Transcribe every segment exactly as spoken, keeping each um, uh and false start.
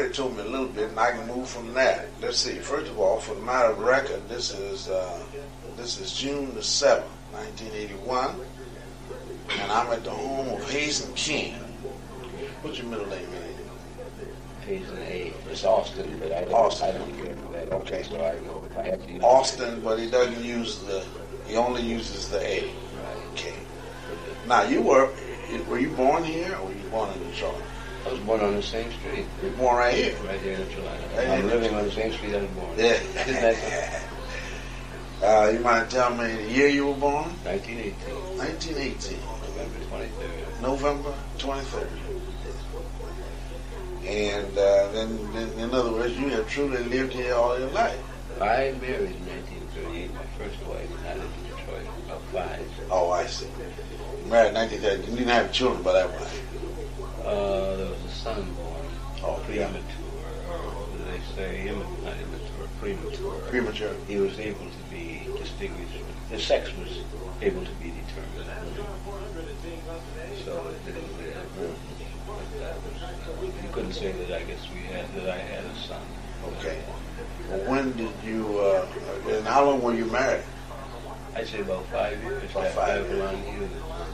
already told me a little bit, and I can move from that. Let's see. First of all, for the matter of record, this is uh, this is June the seventh, nineteen eighty-one, and I'm at the home of Hazen King. What's your middle name, man? Hazen A. It's Austin, but I don't, Austin. I don't care for that. Okay, so I know if I have to use Austin, but he doesn't use the. He only uses the A. Right. Okay. Now you were were you born here or were you born in Detroit? I was born on the same street. You were born right here. Right here in Detroit. Right I'm here. living on the same street I was born. Yeah. Isn't that Uh, you mind telling me the year you were born? nineteen eighteen, nineteen eighteen. November twenty-third. November twenty-third. And uh, then, then, in other words, you have truly lived here all your life. I married in nineteen thirty-eight, my first wife, and I lived in Detroit about five. Oh, I see. You married in nineteen thirty. You didn't have children by that point. Uh, there was a son born, Oh, yeah. premature, or what do they say, Imma- not immature, premature. Premature. He was able to be distinguished. His sex was able to be determined. So it didn't live. But that was, uh, you couldn't say that I guess we had, that I had a son. Okay. Well, when did you, uh, and how long were you married? I'd say about five years. About That five Avalon Hughes.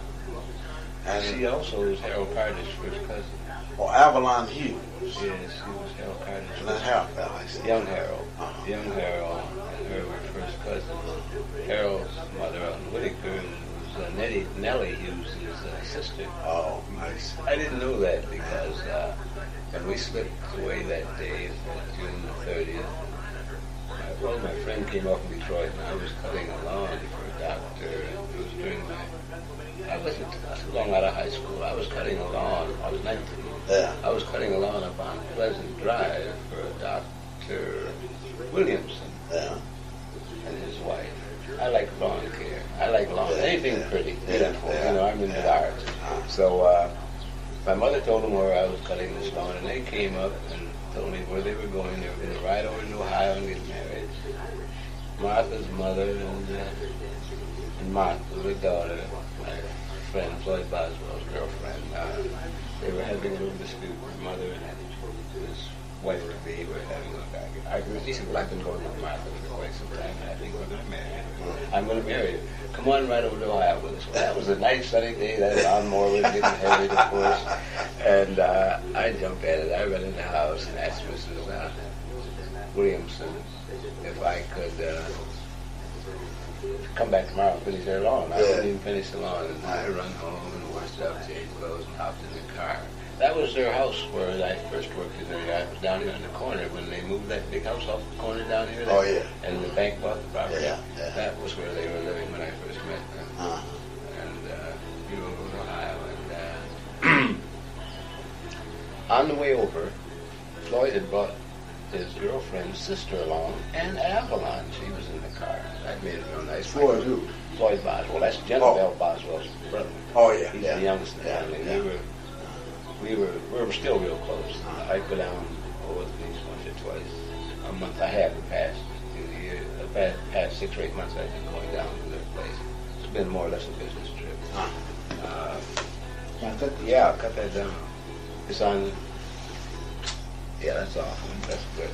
And, She also was Harold Carter's first cousin. or Avalon Hughes. Yes, he was Harold Carter's Not first Harold, I see. Young Harold. Uh-huh. Young Harold and her were first cousins. Harold's mother out in Whitaker was uh, Nettie, Nellie Hughes' uh, sister. Oh, nice. I didn't know that because uh, when we slipped away that day, uh, June the thirtieth, my, well, my friend came up from Detroit and I was cutting a lawn for a doctor. And it was during my, I wasn't too long out of high school. I was cutting a lawn. I was nineteen. Yeah. I was cutting a lawn up on Pleasant Drive for a Doctor Williamson Yeah. and his wife. I like lawn care. I like lawn, Yeah, anything yeah, pretty, yeah, beautiful. yeah, you know, I'm into yeah. art. So uh, my mother told them where I was cutting this lawn, and they came up and told me where they were going. They were going to ride over to Ohio and get married. Martha's mother and, uh, and Martha, the daughter, my friend Floyd Boswell's girlfriend, uh, they were having a little dispute. My mother and his wife-to-be were having a argument. He said, well, I've been going with Martha for quite some time, and I think we're going to marry her. I'm going to marry her. Come on right over to Ohio with us. Well, that was a nice sunny day. That lawnmower was getting heavy, of course. And uh, I jumped at it. I ran in the house and asked Missus Uh, Williamson if I could uh, come back tomorrow and finish their lawn. I Yeah. didn't even finish the lawn. And I run home and washed up, changed clothes, and hopped in the car. That was their house where I first worked in there. I was down here in the corner when they moved that big house off the corner down here. Oh, yeah. And the bank bought the property. Yeah, yeah. That was where they were living when I first met them. Uh-huh. And uh, we were over to Ohio. And uh, on the way over, Floyd had brought his girlfriend's sister along, and Avalon. She was in the car. That made it real nice. Floyd who? Floyd Boswell. That's Jennifer Oh. Boswell's brother. Oh, yeah. He's yeah. the youngest in the Yeah, family. yeah. We were, we were, we were still real close. I'd go down over the beach once or twice a month. I have the past few years, the past, past six or eight months. I've been going down to their place. It's been more or less a business trip. Uh, yeah, I'll cut that down. It's on. Yeah, that's awesome. That's good.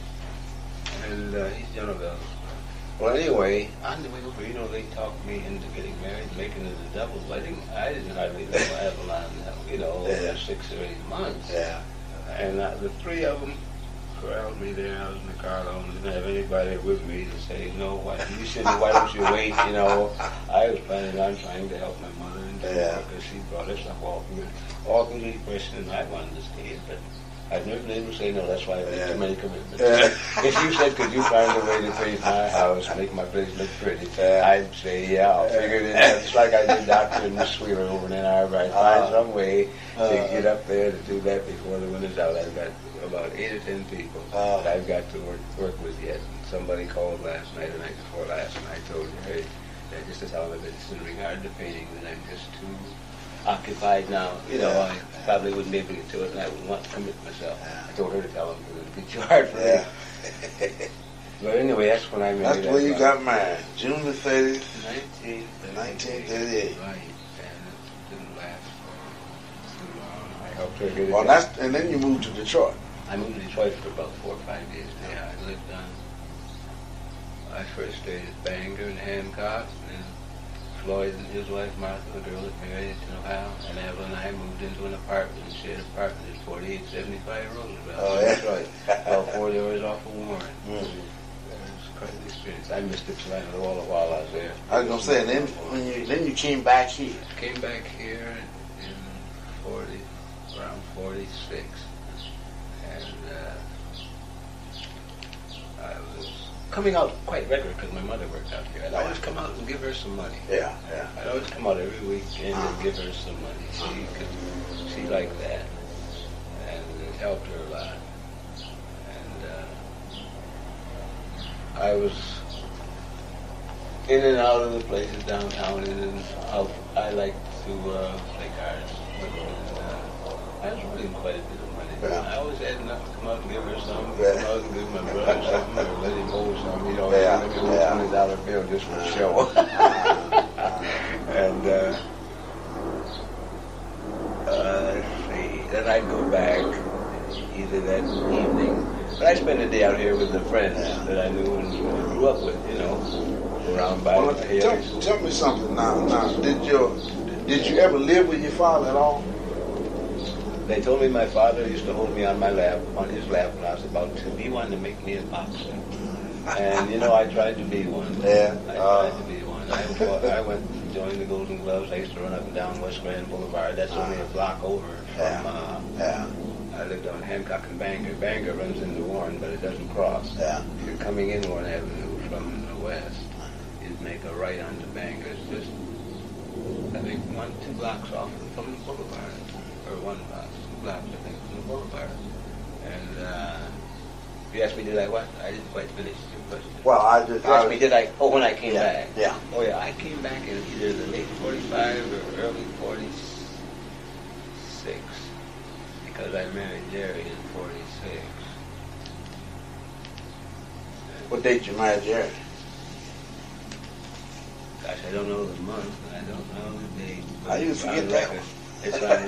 And uh, he's Jonaville. Well, anyway, on the way over, you know, they talked me into getting married, making it a double wedding. I didn't hardly know Avalon, you know, Yeah. over six or eight months. Yeah. And uh, the three of them corralled me there. I was in the car alone. Didn't have anybody with me to say, no, why, you said, why don't you wait, you know. I was planning on trying to help my mother and Yeah. because she brought us up all through, all through the depression, and I wanted to stay, but I've never been able to say no. That's why I made Yeah. too many commitments. Yeah. If you said, could you find a way to paint my house, make my place look pretty, Yeah. I'd say, yeah, I'll figure it out. Just like I did Doctor and Miss Wheeler over in Ann Arbor. I'd find Uh, some way to uh, get up there to do that before the winter's out. I've got about eight or ten people Uh, that I've got to work, work with yet. And somebody called last night, the night before last, and I told her, hey, that just to tell them that it's in regard to painting, that I'm just too occupied now. You know, Yeah. I probably wouldn't be able to get to it, and I would want to commit myself. Yeah. I told her to tell them because it'd be too hard for Yeah. me. But anyway, that's when I married. That's where you got married. June the thirtieth. nineteen thirty-eight. nineteen thirty-eight. Right, and it didn't last for too long. I helped her get it Well, done. that's and then you moved to Detroit. I moved to Detroit for about four or five years. Yeah, I lived on. I first stayed at Bangor and Hancock, and Floyd and his wife Martha, the girl that married in Ohio, and Evelyn and I moved into an apartment, a shared apartment at forty-eight seventy-five Roosevelt. Oh, yeah. Detroit, about four doors off of Warren. Mm-hmm. It was quite an experience. I missed Ypsilanti all the while I was there. I was gonna say, and then when you then you came back here. Came back here in forty, around forty-six, and uh, I was coming out quite regular because my mother worked out here. I'd always come out and give her some money. Yeah, yeah. I'd always come out every weekend uh-huh. and give her some money. She uh-huh. could, she liked that, and it helped her a lot. And uh, I was in and out of the places downtown, in and out. I like to uh, play cards. And, uh, I was winning quite a bit of money. Yeah. I always had enough to come out and give her some, Yeah. come out and give my brother something, or let him hold some, you know, Yeah. give him a Yeah. twenty dollar bill just for show. And, uh, uh, let's see, then I'd go back either that evening, but I spent the day out here with the friends Yeah. that I knew and grew up with, you know, around by Well, the tell, hills. tell me something now. Now, did your did you ever live with your father at all? They told me my father used to hold me on my lap, on his lap when I was about two. He wanted to make me a boxer. And, you know, I tried to be one. Yeah. I Uh, tried to be one. I, fought, I went and joined the Golden Gloves. I used to run up and down West Grand Boulevard. That's only a block over from, Yeah. uh, Yeah. I lived on Hancock and Bangor. Bangor runs into Warren, but it doesn't cross. Yeah. If you're coming in Warren Avenue from the west, you'd make a right onto Bangor. It's just, I think, one, two blocks off from the boulevard. Or one block, two blocks, I think, from the boulevard. And, uh, you asked me, did I what? I didn't quite finish your question. Well, I just You I asked me, did I, oh, when I came yeah, back. Yeah. Oh, yeah, I came back in either the late forty-five or early forty-six. Because I married Jerry in forty-six. What date you married Jerry? Gosh, I don't know the month, and I don't know the date. How you It's on forget that record. one? It's on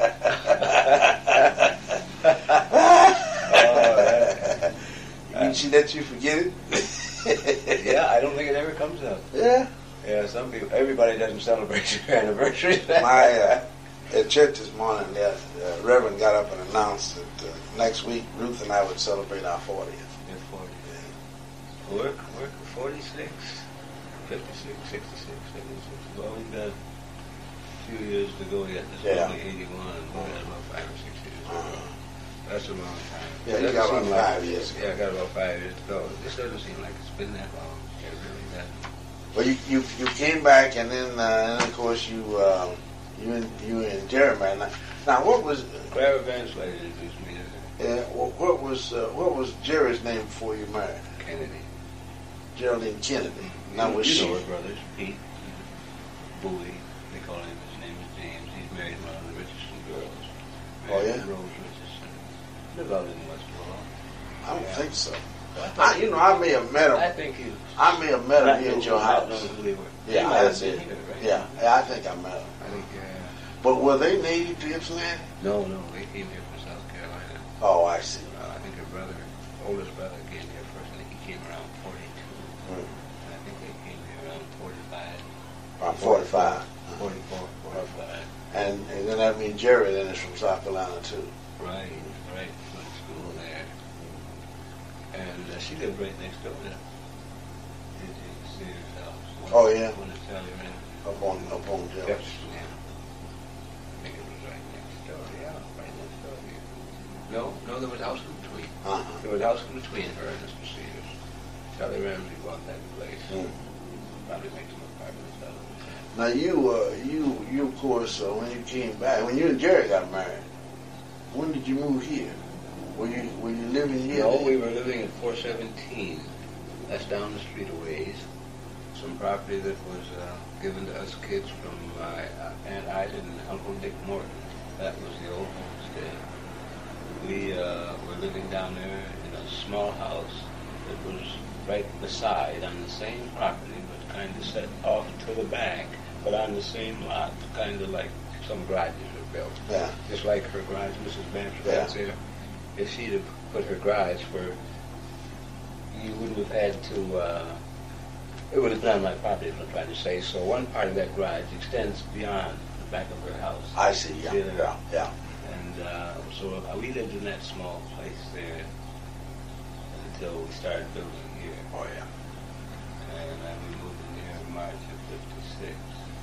record. Oh, that- You she let you forget it? yeah, I don't think it ever comes up. Yeah. Yeah, some people, everybody doesn't celebrate your anniversary. My uh, at church this morning, the uh, Reverend got up and announced that uh, next week Ruth and I would celebrate our fortieth. You're forty. Work, work, forty-six, fifty-six, sixty-six, seventy-six. Well, we've got a few years to go yet. This is Yeah. only eighty-one. We've got about five or six years to go. Uh-huh. That's a long time. Yeah, It you doesn't got about seem like five it- years. Yeah, I got about five years to go. This doesn't seem like it's been that long. It really doesn't. Well, you, you you came back, and then uh, and of course you uh, you and you and Jerry married. Now, now what was Clara Vance later introduced me to uh, what, what was uh, what was Jerry's name before you married? Kennedy. Geraldine Kennedy. Now was you she? know her brothers, Pete, Bowie. They call him. His name is James. He's married one of the Richardson girls. Oh, Married yeah? Rose Richardson. Live out in West Lawn. I don't Yeah. think so. Well, I, you know, I may have met I him. think he. I may have met him Not here know- at your not house. know who they were. Yeah, He might have that's been it. here, right? Yeah, yeah, I think I met him. I think. Uh, But were they native to Ypsilanti? no, no, they came here from South Carolina. Oh, I see. Uh, I think her brother, oldest brother, came here first. I think he came around forty-two. Hmm. And I think they came here around forty-five. Around forty-five. forty-four, forty-five. And and then that means Jerry then is from South Carolina too. Right, right. Went to school there. And uh, she lived right next door to Eugene Sears' house. Oh, yeah? One of Sally Rand. Up on up on Jerry. Yeah. I think it was right next door. Yeah, right next door to you. No, no, there was a house in between. Uh-huh. There was a house in between her and Mister Sears. Sally Ramsey bought that place. Mm. Probably make some apartments out of it. Now you uh, you you of course uh, when you came back when you and Jerry got married, when did you move here? Were you were you living here? No, then? we were living at four seventeen. That's down the street a ways. Some property that was uh, given to us kids from my uh, Aunt Ida and Uncle Dick Morton. That was the old homestead. We uh, were living down there in a small house that was right beside on the same property, but kind of set off to the back, but on the same lot, kind of like some garages were built. Yeah. Just like her garage, Missus Bamford, Yeah. that's there. if she'd have put her garage where you wouldn't have had to, uh, it would have been on my property, is what I'm trying to say. So one part of that garage extends beyond the back of her house. I see, yeah, See that? yeah, yeah. And uh, so uh, we lived in that small place there until we started building here. Oh, yeah. And uh, we moved in here in March of fifty-six.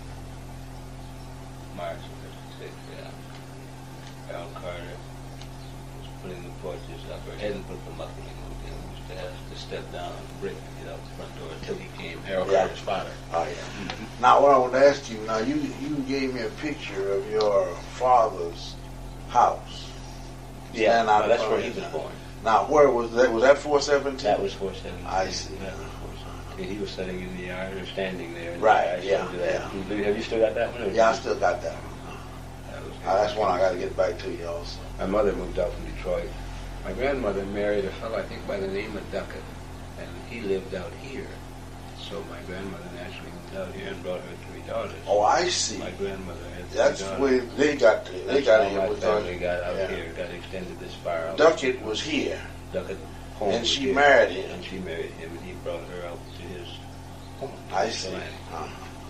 March of fifty-six, yeah. Al Carter was putting the porches up, or hadn't put them up when he moved in. We used to have to step down on the brick to get out the front door until he came, Harold Yeah. Carter's father. Oh, yeah. Mm-hmm. Now, what I want to ask you, now, you, you gave me a picture of your father's house. Yeah, Stand out no, that's in where front he of was you. born. Now, where was that? Was that four seventeen? That was four seventeen. I see. That was four seventeen. He was sitting in the yard or standing there. Right, I showed yeah, you that. yeah. Have you still got that one? or- Yeah, I still got that one. That was Uh, that's one I got to get back to you also. My mother moved out from Detroit. My grandmother married a fellow, I think, by the name of Duckett, and he lived out here. So my grandmother naturally moved out here and brought her three daughters. Oh, I see. My grandmother had three That's daughters. where they got the, they That's got how in my with family Duckett. got out Yeah. here, got extended this far out. Duckett was here, Duckett home and was she here. married him. And she married him, and he brought her out to his home. I see. Atlanta. Uh,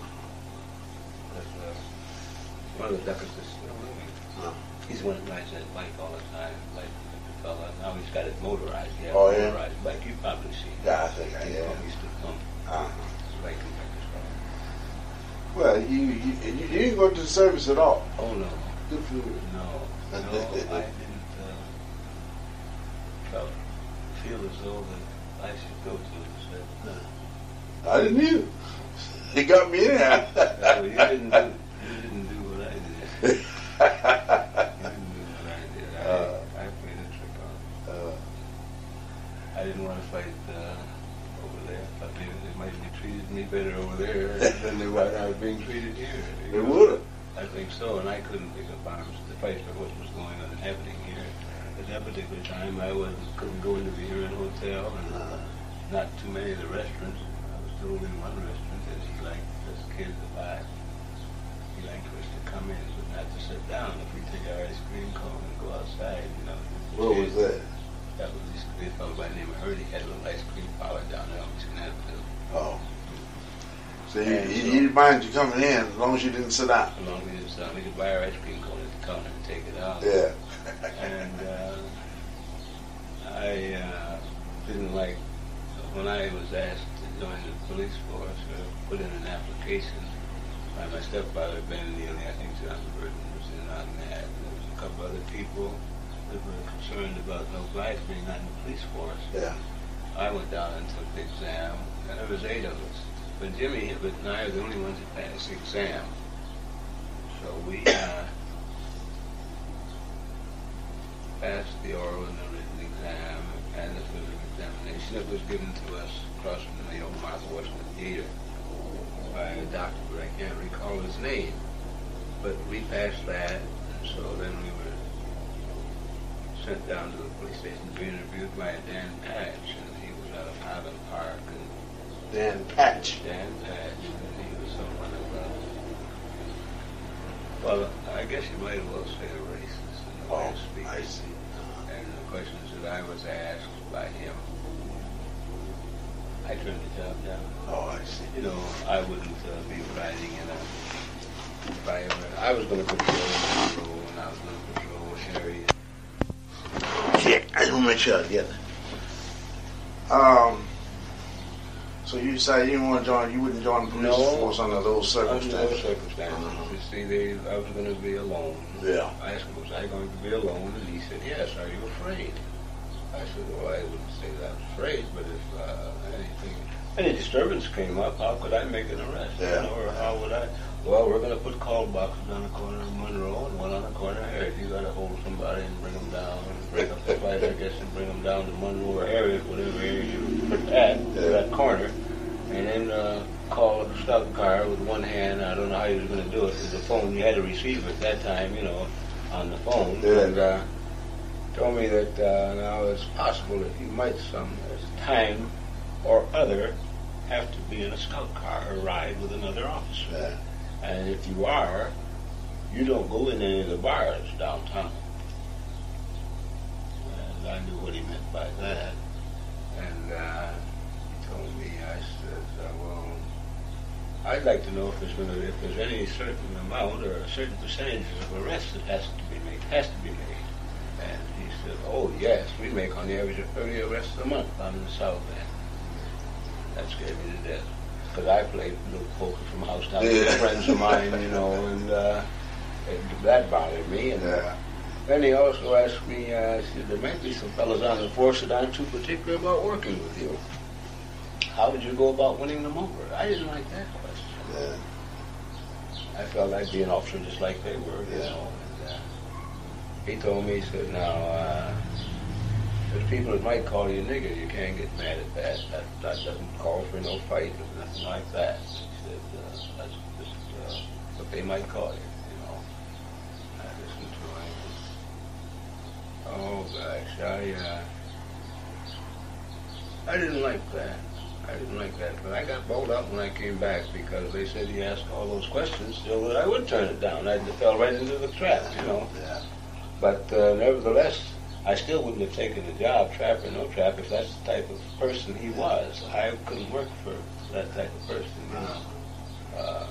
But, uh, one of the Ducketts is still living. uh. He's the one that rides that bike all the time, like the fella. Now he's got it motorized. Yeah, Oh, yeah? motorized bike. You've probably seen it. Yeah, I think I He have. used to come. Uh, Like him like this fella. well, you, you you you didn't go to the service at all. Oh, no. Good for you. No. No, I didn't uh, felt, feel as though that I should go to it. So, I didn't either. He got me in there. no, you didn't do, you didn't do what I did. You didn't do what I did. I, Uh, I played a trick on it. Uh, I didn't want to fight uh, over there. I thought maybe they might have treated me better over there than they might I was being treated here. They would have. I think so, and I couldn't pick up arms to fight for what was going on and happening here. At that particular time, I wasn't, couldn't go into the Huron Hotel and uh, not too many of the restaurants. I was still in one restaurant that he liked as kids to buy. He liked for us to come in, but not to sit down. If we take our ice cream cone and go outside, you know. What was that? That was this this fellow by the name of Hurley had a little ice cream parlor down there on Michigan Avenue. Oh. So you, And you, so- you didn't mind you coming in as long as you didn't sit down. As long as it's, uh, we could buy our ice cream cone at the counter and take it out. Yeah. And uh, I uh, didn't like, when I was asked to join the police force or put in an application by my stepfather, Ben Neely, I think John Burton was in on that. There was a couple other people that were concerned about no blacks being on the police force. Yeah. I went down and took the exam, and there was eight of us. But Jimmy Hibbett and I are the only ones that passed the exam. So we uh, passed the oral and the written exam, and the physical examination that was given to us across from the old Martha Washington Theater by a doctor, but I can't recall his name. But we passed that, and so then we were sent down to the police station to be interviewed by Dan Patch, and he was out of Highland Park. And Dan Patch. Dan Patch, and he was someone of a, well, I guess you might as well say a racist in the way Oh, of speaking. I see. And the questions that I was asked by him, I turned the job down. Oh, I see. You know, I wouldn't uh, be riding in a, if I ever, I was going to patrol in patrol, and I was going to patrol Harry. Yeah, I just want to make sure I get it. Um, so you decided you didn't want to join, you wouldn't join the police No. force under those Under those circumstances? circumstances, Uh-huh. you see, they, I was going to be alone. Yeah. I asked him, was I going to be alone? And he said, yes. Are you afraid? I said, well, I wouldn't say that I was afraid, but if uh, anything, any disturbance came up, how could I make an arrest? Yeah. You know, or how would I? Well, we're going to put call boxes on the corner of Monroe and one on the corner of Harriet. You got to hold somebody and bring them down, and break up the fight, I guess, and bring them down to Monroe or Harriet, whatever area you put at, Yeah. that corner, and then uh, call a stop car with one hand. I don't know how he was going to do it because the phone, you had a receiver at that time, you know, on the phone. Yeah. And uh, told me that uh, now it's possible that you might some time or other have to be in a scout car or ride with another officer. Yeah. And if you are, you don't go in any of the bars downtown. And by that. And uh, he told me, I said, uh, well, I'd like to know if there's going to, if there's any certain amount or a certain percentage of arrests that has to be made, has to be made. And he said, oh yes, we make on the average of thirty arrests a month down in the South End. That scared me to death. Because I played little poker from house to house with friends of mine, you know, and uh, it, that bothered me. And Yeah. then he also asked me, uh, he said, there might be some fellas on the force that aren't too particular about working with you. How did you go about winning them over? I didn't like that question. Yeah. I felt I'd be an officer just like they were, you Yeah. know. And, uh, he told me, he said, now, uh, there's people that might call you a nigger. You can't get mad at that. That, that doesn't call for no fight or nothing like that. He said, uh, that's just uh, what they might call you, you know. I listened to him. Oh, gosh, I, uh, I didn't like that. I didn't like that. But I got bowled out when I came back because they said he asked all those questions so that I would turn it down. I fell right into the trap, you know. Yeah. But uh, nevertheless, I still wouldn't have taken the job, trap or no trap, if that's the type of person he was. I couldn't work for that type of person, you know. Uh,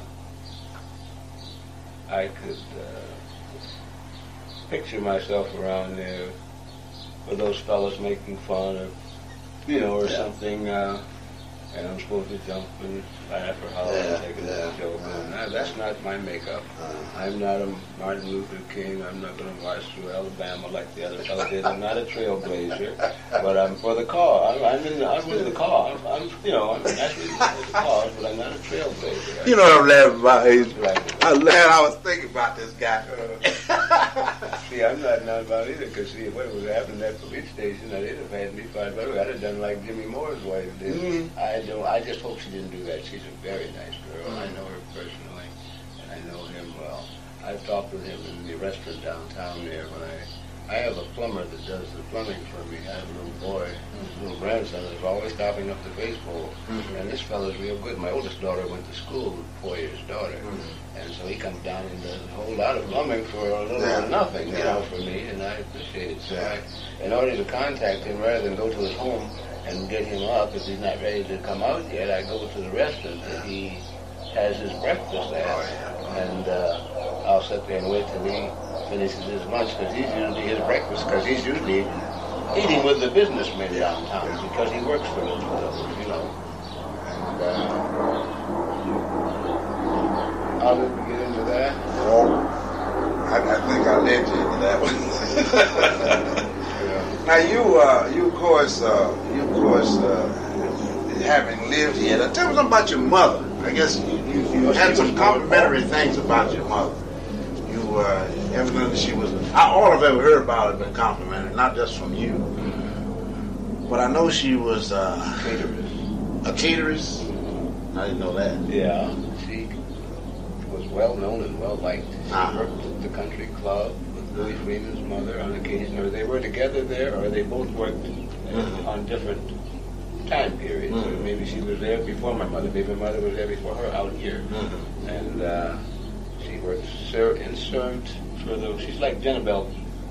I could uh, picture myself around there with those fellas making fun or, you know, or Yeah. something, uh, and I'm supposed to jump and laugh or holler Yeah, and take it yeah, as a joke. uh, And that, that's not my makeup. Uh, I'm not a Martin Luther King. I'm not going to march through Alabama like the other fellow did. I'm not a trailblazer, but I'm for the cause. I'm, I'm in. The, I'm with the cause. I'm, I'm, you know, I'm naturally with the cause, but I'm not a trailblazer. You know what I'm laughing about? Is Right. I laugh. I was thinking about this guy. See, I'm not nonviolent either, because see, what was happening at that police station, they'd have had me fired. But I'd have done like Jimmy Moore's wife did. Mhm. I don't. I just hope she didn't do that. She's a very nice girl. I know her personally, and I know him well. I've talked with him in the restaurant downtown there when I. I have a plumber that does the plumbing for me. I have a little boy, a little grandson that's always stopping up the baseball. Mhm. And this fellow's real good. My oldest daughter went to school with Poyer's daughter. Mhm. And so he comes down and does a whole lot of plumbing for a little Yeah. or nothing, you Yeah. know, for me, and I appreciate it. So Yeah. I, in order to contact him, rather than go to his home and get him up if he's not ready to come out yet, I go to the restaurant that he has his breakfast at. Oh, yeah. And uh, I'll sit there and wait till he finishes his lunch, because he's usually his breakfast, because he's usually eating with the businessmen downtown, because he works for those fellows, you know. And uh, how did we get into that? Oh, I, I think I led you into that one. Yeah. Now you, uh, you of course, uh, you of course, uh, having lived here. Now tell me something about your mother. I guess you, you, you Oh, had she some was complimentary things about your mother. You, uh, evidently she was. I, all I've ever heard about her been complimentary, not just from you. But I know she was uh, Caterers. a cateress. I didn't know that. Yeah, she was well known and well liked. She Uh-huh. worked at the country club with Louis Freeman's mother on occasion, or they were together there, or they both worked uh, Mhm. on different time periods. Or Mhm. maybe she was there before my mother. Maybe my mother was there before her out here. Mm-hmm. And uh, she worked ser- in served for the. She's like Jennifer,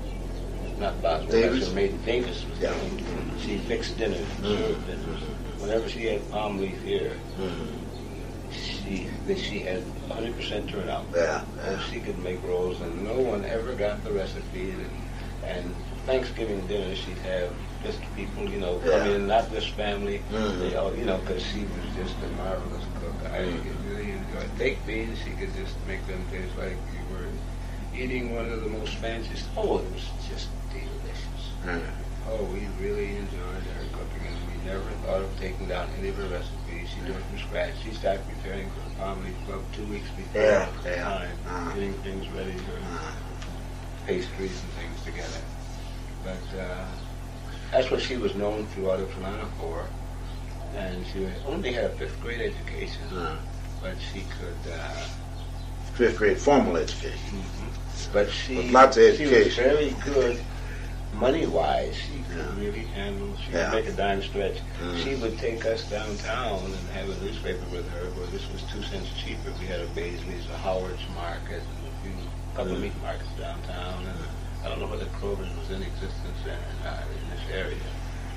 not Boswell. Davis? That's her maid. Davis was Yeah. the name. She fixed dinners, Mhm. served dinners. Whenever she had palm leaf here, Mm-hmm. she that she had one hundred percent turnout. Yeah. And she could make rolls, and no one ever got the recipe. And, and Thanksgiving dinner, she'd have just people, you know, come Yeah. in, not this family. Mhm. They all, you know, because she was just a marvelous cook. I Mhm. really enjoyed baked beans. She could just make them taste like you were eating one of the most fanciest. Oh, it was just delicious. Mm-hmm. Oh, we really enjoyed her cooking, and we never thought of taking down any of her recipes. She did it from scratch. She started preparing for the Palm Leaf Club two weeks before Yeah, the yeah. time, Uh-huh. getting things ready, her Uh, pastries and things together. But uh, that's what she was known throughout Atlanta for. And she only had a fifth grade education, uh, but she could. Uh, fifth grade formal education. but she, With lots of she was education. very good money-wise. She could Yeah. really handle. She Yeah. could make a dime stretch. Mm. She would take us downtown and have a newspaper with her, where this was two cents cheaper. We had a Baisley's, a Howard's Market, and a few couple of Mm. meat markets downtown. And I don't know whether Kroger's was in existence then or not in this area.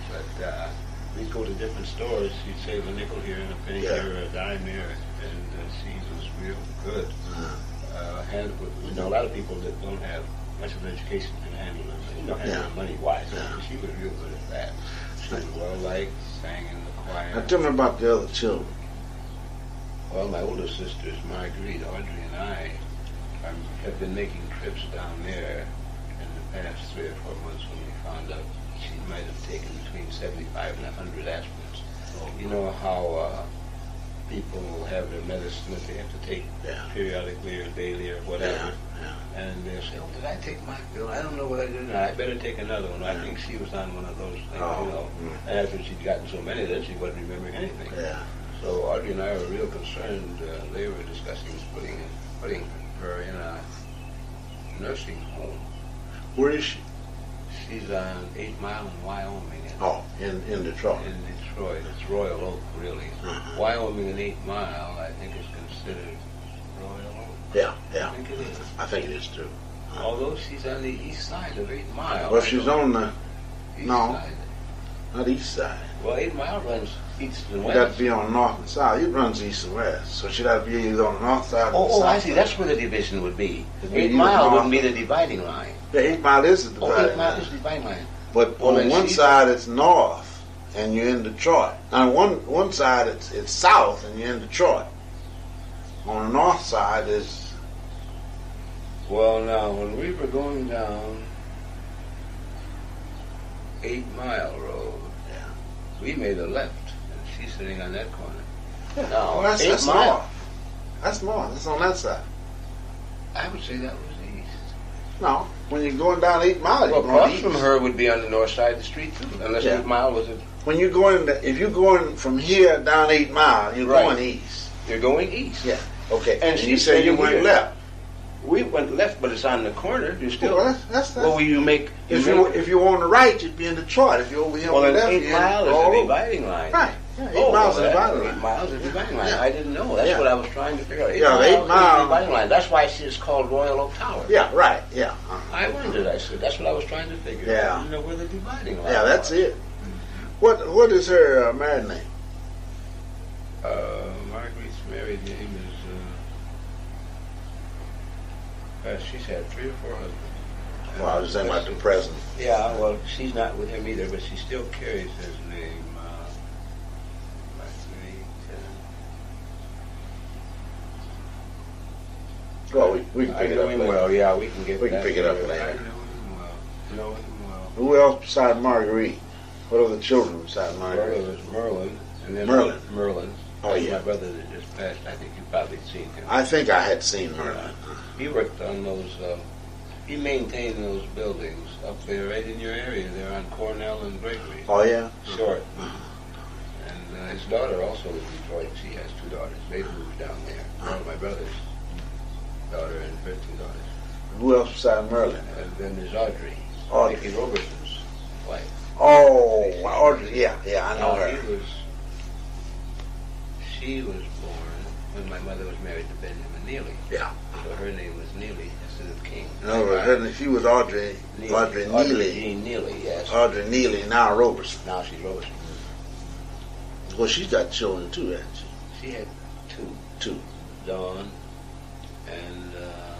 But uh, we'd go to different stores. She'd save a nickel here and a penny Yeah. here, or a dime here, and uh, she was real good. Uh, Uh, handle, you know, a lot of people that don't have much of an education can handle it. You know, handle Yeah. it money-wise. Yeah. She was real good at that. She was well-liked, sang in the choir. now tell me about the other children. Well, my older sisters, Marguerite, Audrey, and I, are, have been making trips down there in the past three or four months when we found out she might have taken between seventy-five and one hundred aspirins. You know how uh, people have their medicine that they have to take Yeah. periodically or daily or whatever. Yeah, yeah. And they'll say, oh, did I take my pill? I don't know what I did. I better take another one. I Yeah. think she was on one of those things, Oh, you know. mm. And after she'd gotten so many, then she wasn't remembering anything. Yeah. So Audrey and I were real concerned. Uh, they were discussing putting putting her in a nursing home. Where is she? She's on Eight Mile in Wyoming. And Oh, in, in Detroit. in Detroit. It's Royal Oak, really. Uh-huh. Wyoming and Eight Mile, I think, is considered Royal Oak. Yeah, I yeah. think it is. I think it is too. Although she's on the east side of Eight Mile. Well, I she's don't- on the, east no. side. not east side. Well, Eight Mile runs east and You west. got to be on the north and south. It runs east and west. So she got to be either on the north side or Oh, the oh, south I see. side. That's where the division would be. It'd Eight be Mile either wouldn't be north the dividing line. The eight mile is the Oh, dividing Eight Mile line. is the dividing line. But Well, on then one she's- side it's north and you're in Detroit. On one one side it's it's south and you're in Detroit. On the north side is Well, now, when we were going down Eight Mile Road, Yeah. we made a left, and she's sitting on that corner. Now, oh, that's, Eight that's Mile, north. That's north. That's on that side. I would say that was east. No, when you're going down eight mile, Well, you're going across east. from her would be on the north side of the street, too, unless Yeah. Eight Mile was a... When you're going, if you're going from here down eight mile, you're Right. going east. You're going east. Yeah. Okay. And And, she's you said you sitting went here. left. We went left, but it's on the corner. You still... Well, that's, that's, that's well, you make... You if make you if you're on the right, you'd be in Detroit. If you're over here well, on the then left, Eight you're Mile in is all the over. dividing line. Right. Yeah, eight Oh, miles well, is the that- dividing Eight line. miles is the dividing line. Yeah. I didn't know. That's Yeah. what I was trying to figure out. Eight Yeah, miles eight is the mile- dividing line. That's why it's called Royal Oak Tower. Yeah, right. Yeah. Uh-huh. I wondered. I said, that's what I was trying to figure out. Yeah. I didn't know where the dividing line Yeah, that's was. it. What What is her uh, married name? Uh, Marguerite's married name is, uh, uh, she's had three or four husbands. Well, I was saying about the present. Yeah, well, she's not with him either, but she still carries his name. Uh, Marguerite, uh, Well, we, we can I pick it know up him later. well, yeah, we can get We can that pick it up later. later. I know him well. Know him well. Who else besides Marguerite? What are the children besides Brother Marguerite? was Merlin. And then Merlin. Merlin. Oh, That's yeah. my brother that just passed. I think you've probably seen him. I think I had seen Merlin. He worked on those, um, he maintained those buildings up there right in your area there on Cornell and Gregory. Oh, yeah? Short. And uh, his daughter also was in Detroit. She has two daughters. They moved down there. One of my brother's daughter and her two daughters. Who else besides Merlin? And then there's Audrey. Audrey. Mickey Roberson's wife. Oh, Audrey. Yeah, yeah, I know Now, her. He was, she was born when my mother was married to Benjamin Neely. Yeah. So her name was Neely instead of King. In other words, her, she was Audrey, Neely. Audrey Audrey Neely. Jean Neely, yes. Audrey Neely, now Roberson. Now she's Roberson. Well, she's got children too, hasn't she? She had two, Two. Dawn and, uh,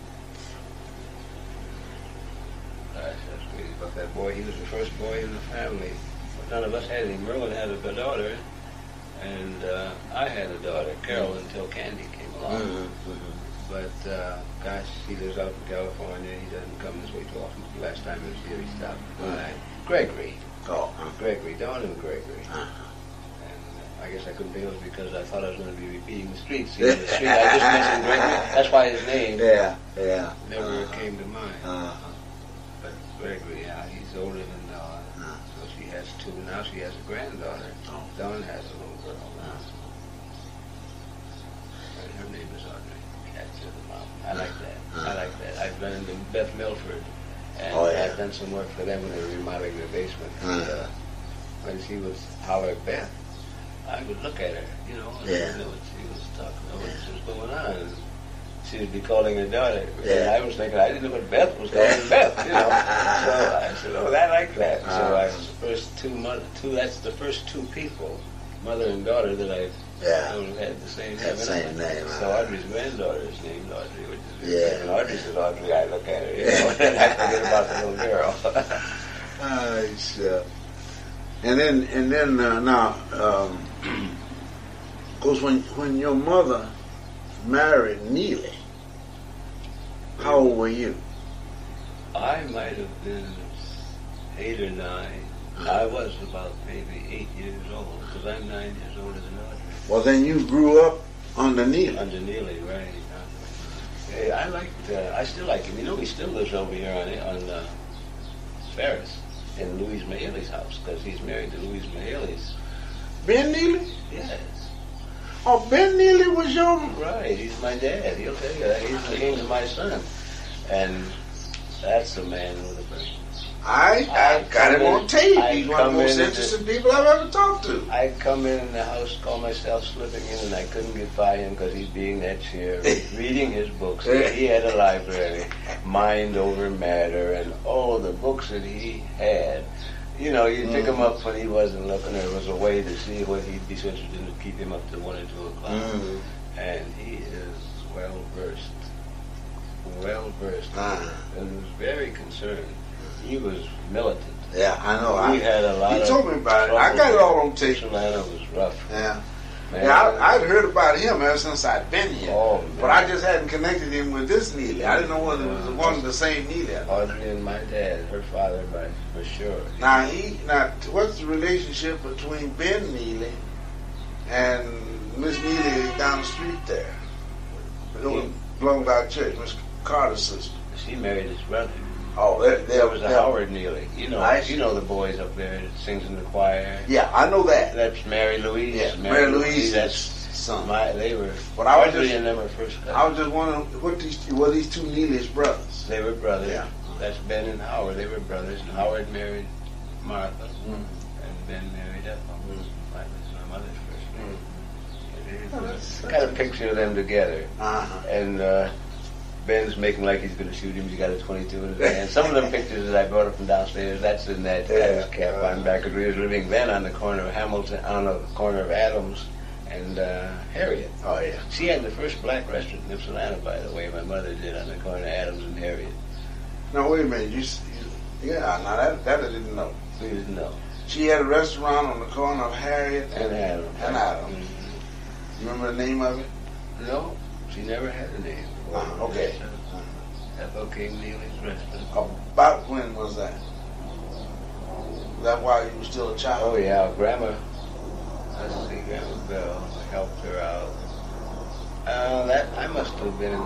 gosh, that's crazy about that boy. He was the first boy in the family. None of us had any. Merlin had a daughter, and uh, I had a daughter, Carol, until Candy came along. Mm-hmm, mm-hmm. But, uh, gosh, he lives out in California. He doesn't come this way too often. The last time he was here, he stopped by. Gregory. Oh, uh, Gregory. Dawn and Gregory. uh, And uh, I guess I couldn't think of it because I thought I was going to be repeating the streets. You know, the street I just mentioned Gregory. That's why his name yeah, yeah. never uh, came to mind. uh, But Gregory, yeah, he's older than Dawn. Uh. So she has two. Now she has a granddaughter. Oh. Dawn has a little girl now. And her name is Audrey. That's it, Mom. I like that. I like that. I've been in Beth Milford, and Oh, yeah. I've done some work for them when they were remodeling their basement. Uh. And, uh, when she was holler at Beth, I would look at her, you know, and Yeah. I didn't know what she was talking about, what was going on. And she would be calling her daughter. Yeah. And I was thinking, I didn't know what Beth was calling Beth, you know. So I said, oh, I like that. So Uh-huh. I was the first two, mo- two, that's the first two people, mother and daughter, that I Yeah. known had the same Had name. the same name, So uh-huh. Audrey's granddaughter is named Audrey, which is Yeah. and Audrey says Audrey, I look at her, you know, and I forget about the little girl. Uh, sure. And then, and then uh, now, um, because when when your mother married Neely, how old were you? I might have been eight or nine. I was about maybe eight years old, because I'm nine years older than Audrey. Well, then you grew up under Neely. Under Neely, right. Uh, hey, I liked, uh, I still like him. You know, he still lives over here on, on uh, Ferris, in Louise Mahaley's house, because he's married to Louise Mahaley's. Ben Neely? Yes. Oh, Ben Neely was your... Right, he's my dad. He'll tell you that. He's the king of my son. And that's the man with a brain. I, I, I got him come on in- tape. I He's one of come the most in and interesting people I've ever talked to. I'd come in in the house, call myself slipping in, and I couldn't get by him because he'd be in that chair reading his books. He had a library, Mind Over Matter, and all the books that he had. You know, you'd pick him up when he wasn't looking. There was a way to see what he'd be so interested in to keep him up to one or two o'clock. Mm. And he is well versed, well versed, Uh-huh. and was very concerned. He was militant. Yeah, I know. We I, had a lot he of told me about it. I got it all on tape. Atlanta was rough. Yeah. Man, Yeah, I, I'd heard about him ever since I'd been here. Oh, but I just hadn't connected him with this Neely. I didn't know whether it was the one of the same Neely. Audrey and my dad, her father, by for sure. Now, he, now, what's the relationship between Ben Neely and Miss Neely down the street there? Who belonged to our church, Miss Carter's sister. She married his brother. Oh, there, there There was a there- Howard Neely. You know, I- you know the boys up there that sings in the choir. Yeah, I know that. That's Mary Louise. Yeah, Mary Louise. That's son. my. They were. But I was Audrey just- and them were first cousins. I was just wondering, what these were these two Neely's brothers? They were brothers. Yeah. That's Ben and Howard. They were brothers. And Howard married Martha, Mm. and Ben married Ethel. My, my mother's first name. Oh, that's- Got a picture of them together, Uh-huh. and uh, Ben's making like he's going to shoot him. He's got a twenty-two in his hand. Some of them pictures that I brought up from downstairs, that's in that Yeah. cap on back of we was living then on the corner of Hamilton, on the corner of Adams and uh, Harriet. Oh, yeah. She had the first black restaurant in Ypsilanti, by the way. My mother did on the corner of Adams and Harriet. No, wait a minute. You, s- you yeah, now that, that I didn't know. We didn't know. She had a restaurant on the corner of Harriet And Adams. and Adams. Mhm. You remember the name of it? No, she never had a name. Uh, okay. Ethel King Neely's restaurant. About when was that? Was that while you were still a child? Oh yeah, Grandma. Let's see, Grandma Bell helped her out. Uh, that I must have been.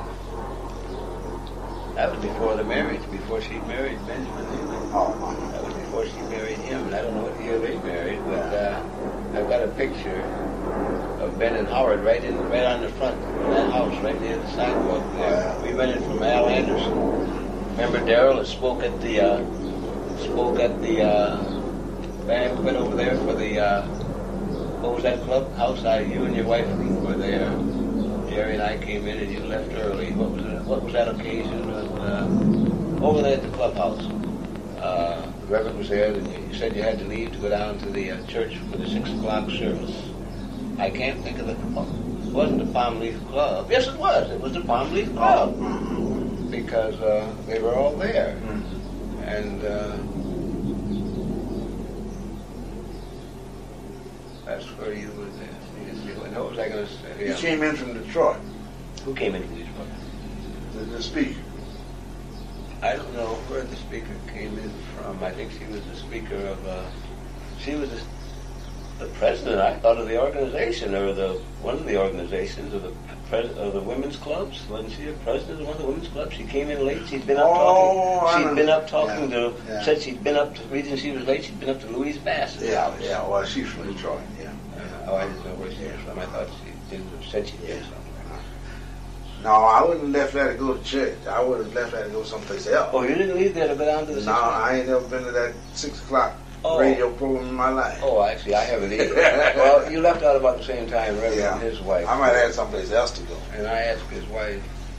That was before the marriage, before she married Benjamin Neely. Oh, uh-huh. That was before she married him, and I don't know what year they married, but uh, I've got a picture of Ben and Howard right in, right on the front of that house, right near the sidewalk there. We rented from Al Anderson. Remember Darrell that spoke at the uh, spoke at the uh, banquet over there for the uh, what was that clubhouse? I, you and your wife were there. Jerry and I came in, and you left early. What was it? What was that occasion? Uh, over there at the clubhouse. Uh, the Reverend was there, and you said you had to leave to go down to the uh, church for the six o'clock service. I can't think of the. It wasn't the Palm Leaf Club. Yes, it was. It was the Palm Leaf Club because uh, they were all there, and uh, that's where you were there. And what was I going to say? He Yeah. came in from Detroit, Who came into Detroit? the, the speaker. I don't know where the speaker came in from. I think she was the speaker of. Uh, she was the, the president, I thought, of the organization, or the one of the organizations of the pres, of the women's clubs. Wasn't she a president of one of the women's clubs? She came in late. She'd been up Oh, I talking. She'd know. been up talking Yeah, to. yeah. Said she'd been up to. The reason she was late, she'd been up to Louise Bassett. Yeah, yeah. Well, she's from Detroit. Yeah. Oh, I didn't know where she was from. I thought she didn't. Said she did Yeah. something. No, I wouldn't have left there to go to church. I would have left there to go someplace else. Oh, you didn't leave there to go down to the. No, I ain't never been to that six o'clock Oh. radio program in my life. Oh, actually, I haven't either. Well, you left out about the same time, Reverend, Yeah. and his wife. I might have someplace else to go. And I asked his wife,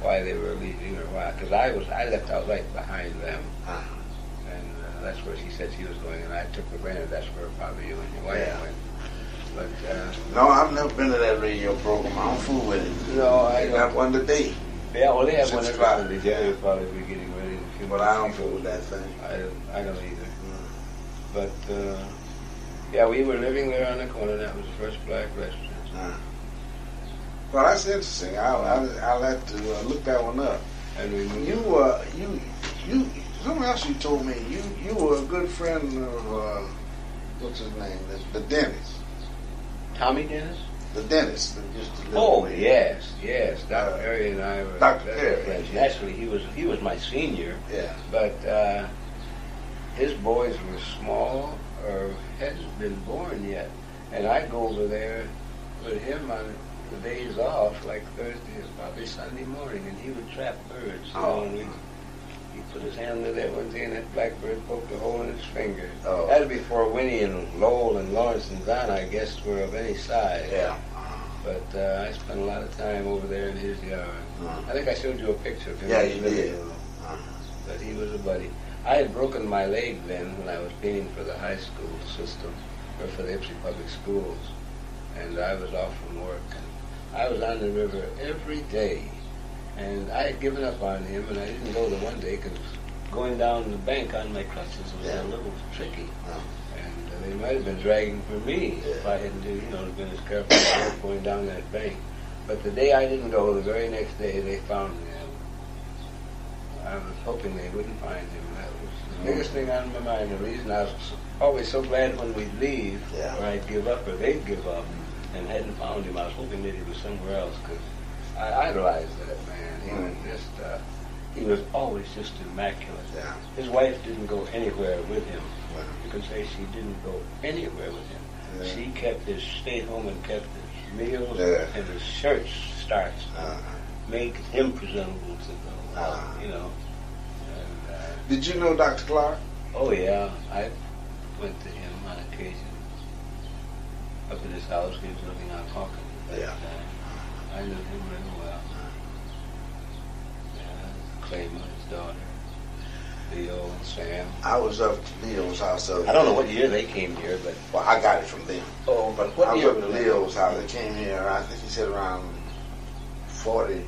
why they were leaving or why. Because I was, I left out right behind them. Uh-huh. And uh, that's where she said she was going, and I took for granted that's where probably you and your wife Yeah. went. But, uh, No, I've never been to that radio program. I don't fool with it. no, I They don't. got one today, Yeah, well, they have one Six every o'clock. Sunday. Yeah, they'll probably be getting ready in a few but minutes. I don't fool with that thing. I don't, I don't either. Mm. But, uh, yeah, we were living there on the corner. That was the first black restaurant. Uh. Well, that's interesting. I'll, I'll, I'll have to uh, look that one up. And we moved. You, uh, you, you, something else you told me. You, you were a good friend of, uh, what's his name? The, the dentist. Tommy Dennis? The dentist that used to live Oh, with me. yes, yes. Doctor Uh, Perry and I were Doctor best Perry. friends. Actually, he was he was my senior, Yeah. but uh, his boys were small or hadn't been born yet. And I'd go over there with him on the days off, like Thursday or probably Sunday morning, and he would trap birds. You Oh. know, and we, he put his hand under there one day, and that blackbird poked a hole in his finger. Oh. That was before Winnie and Lowell and Lawrence and Don, I guess, were of any size. Yeah. But uh, I spent a lot of time over there in his yard. Uh-huh. I think I showed you a picture of him. Yeah, in the you living did. room. Uh-huh. But he was a buddy. I had broken my leg then when I was painting for the high school system, or for the Ipsy Public Schools, and I was off from work. And I was on the river every day, and I had given up on him, and I didn't go the one day because going down the bank on my crutches was Yeah. a little tricky. Uh-huh. And uh, they might have been dragging for me if I hadn't, you know, been as careful as I was going down that bank. But the day I didn't go, the very next day they found him. I was hoping they wouldn't find him. That was the biggest thing on my mind. The reason I was always so glad when we'd leave, Yeah. or I'd give up, or they'd give up, and hadn't found him. I was hoping that he was somewhere else because I idolized that man. He was just, uh, he was always just immaculate. Yeah. His wife didn't go anywhere with him. Well, You can say she didn't go anywhere with him. Yeah. She kept his, stayed home and kept his meals Yeah. and his shirt starched, uh-huh. make him presentable to go, Ah. you know. And, uh, Did you know Doctor Clark? oh yeah, I went to him on occasion up at his house. He was living on Hawkins at that Yeah. time. I knew him really well. Yeah, Claymore, his daughter, Leo, Sam. I was up to Leo's house. the other I don't know day. what year they came here, but Well, I got it from them. oh, but I what was year up to was that? Leo's house. They came here, I think he said around forty.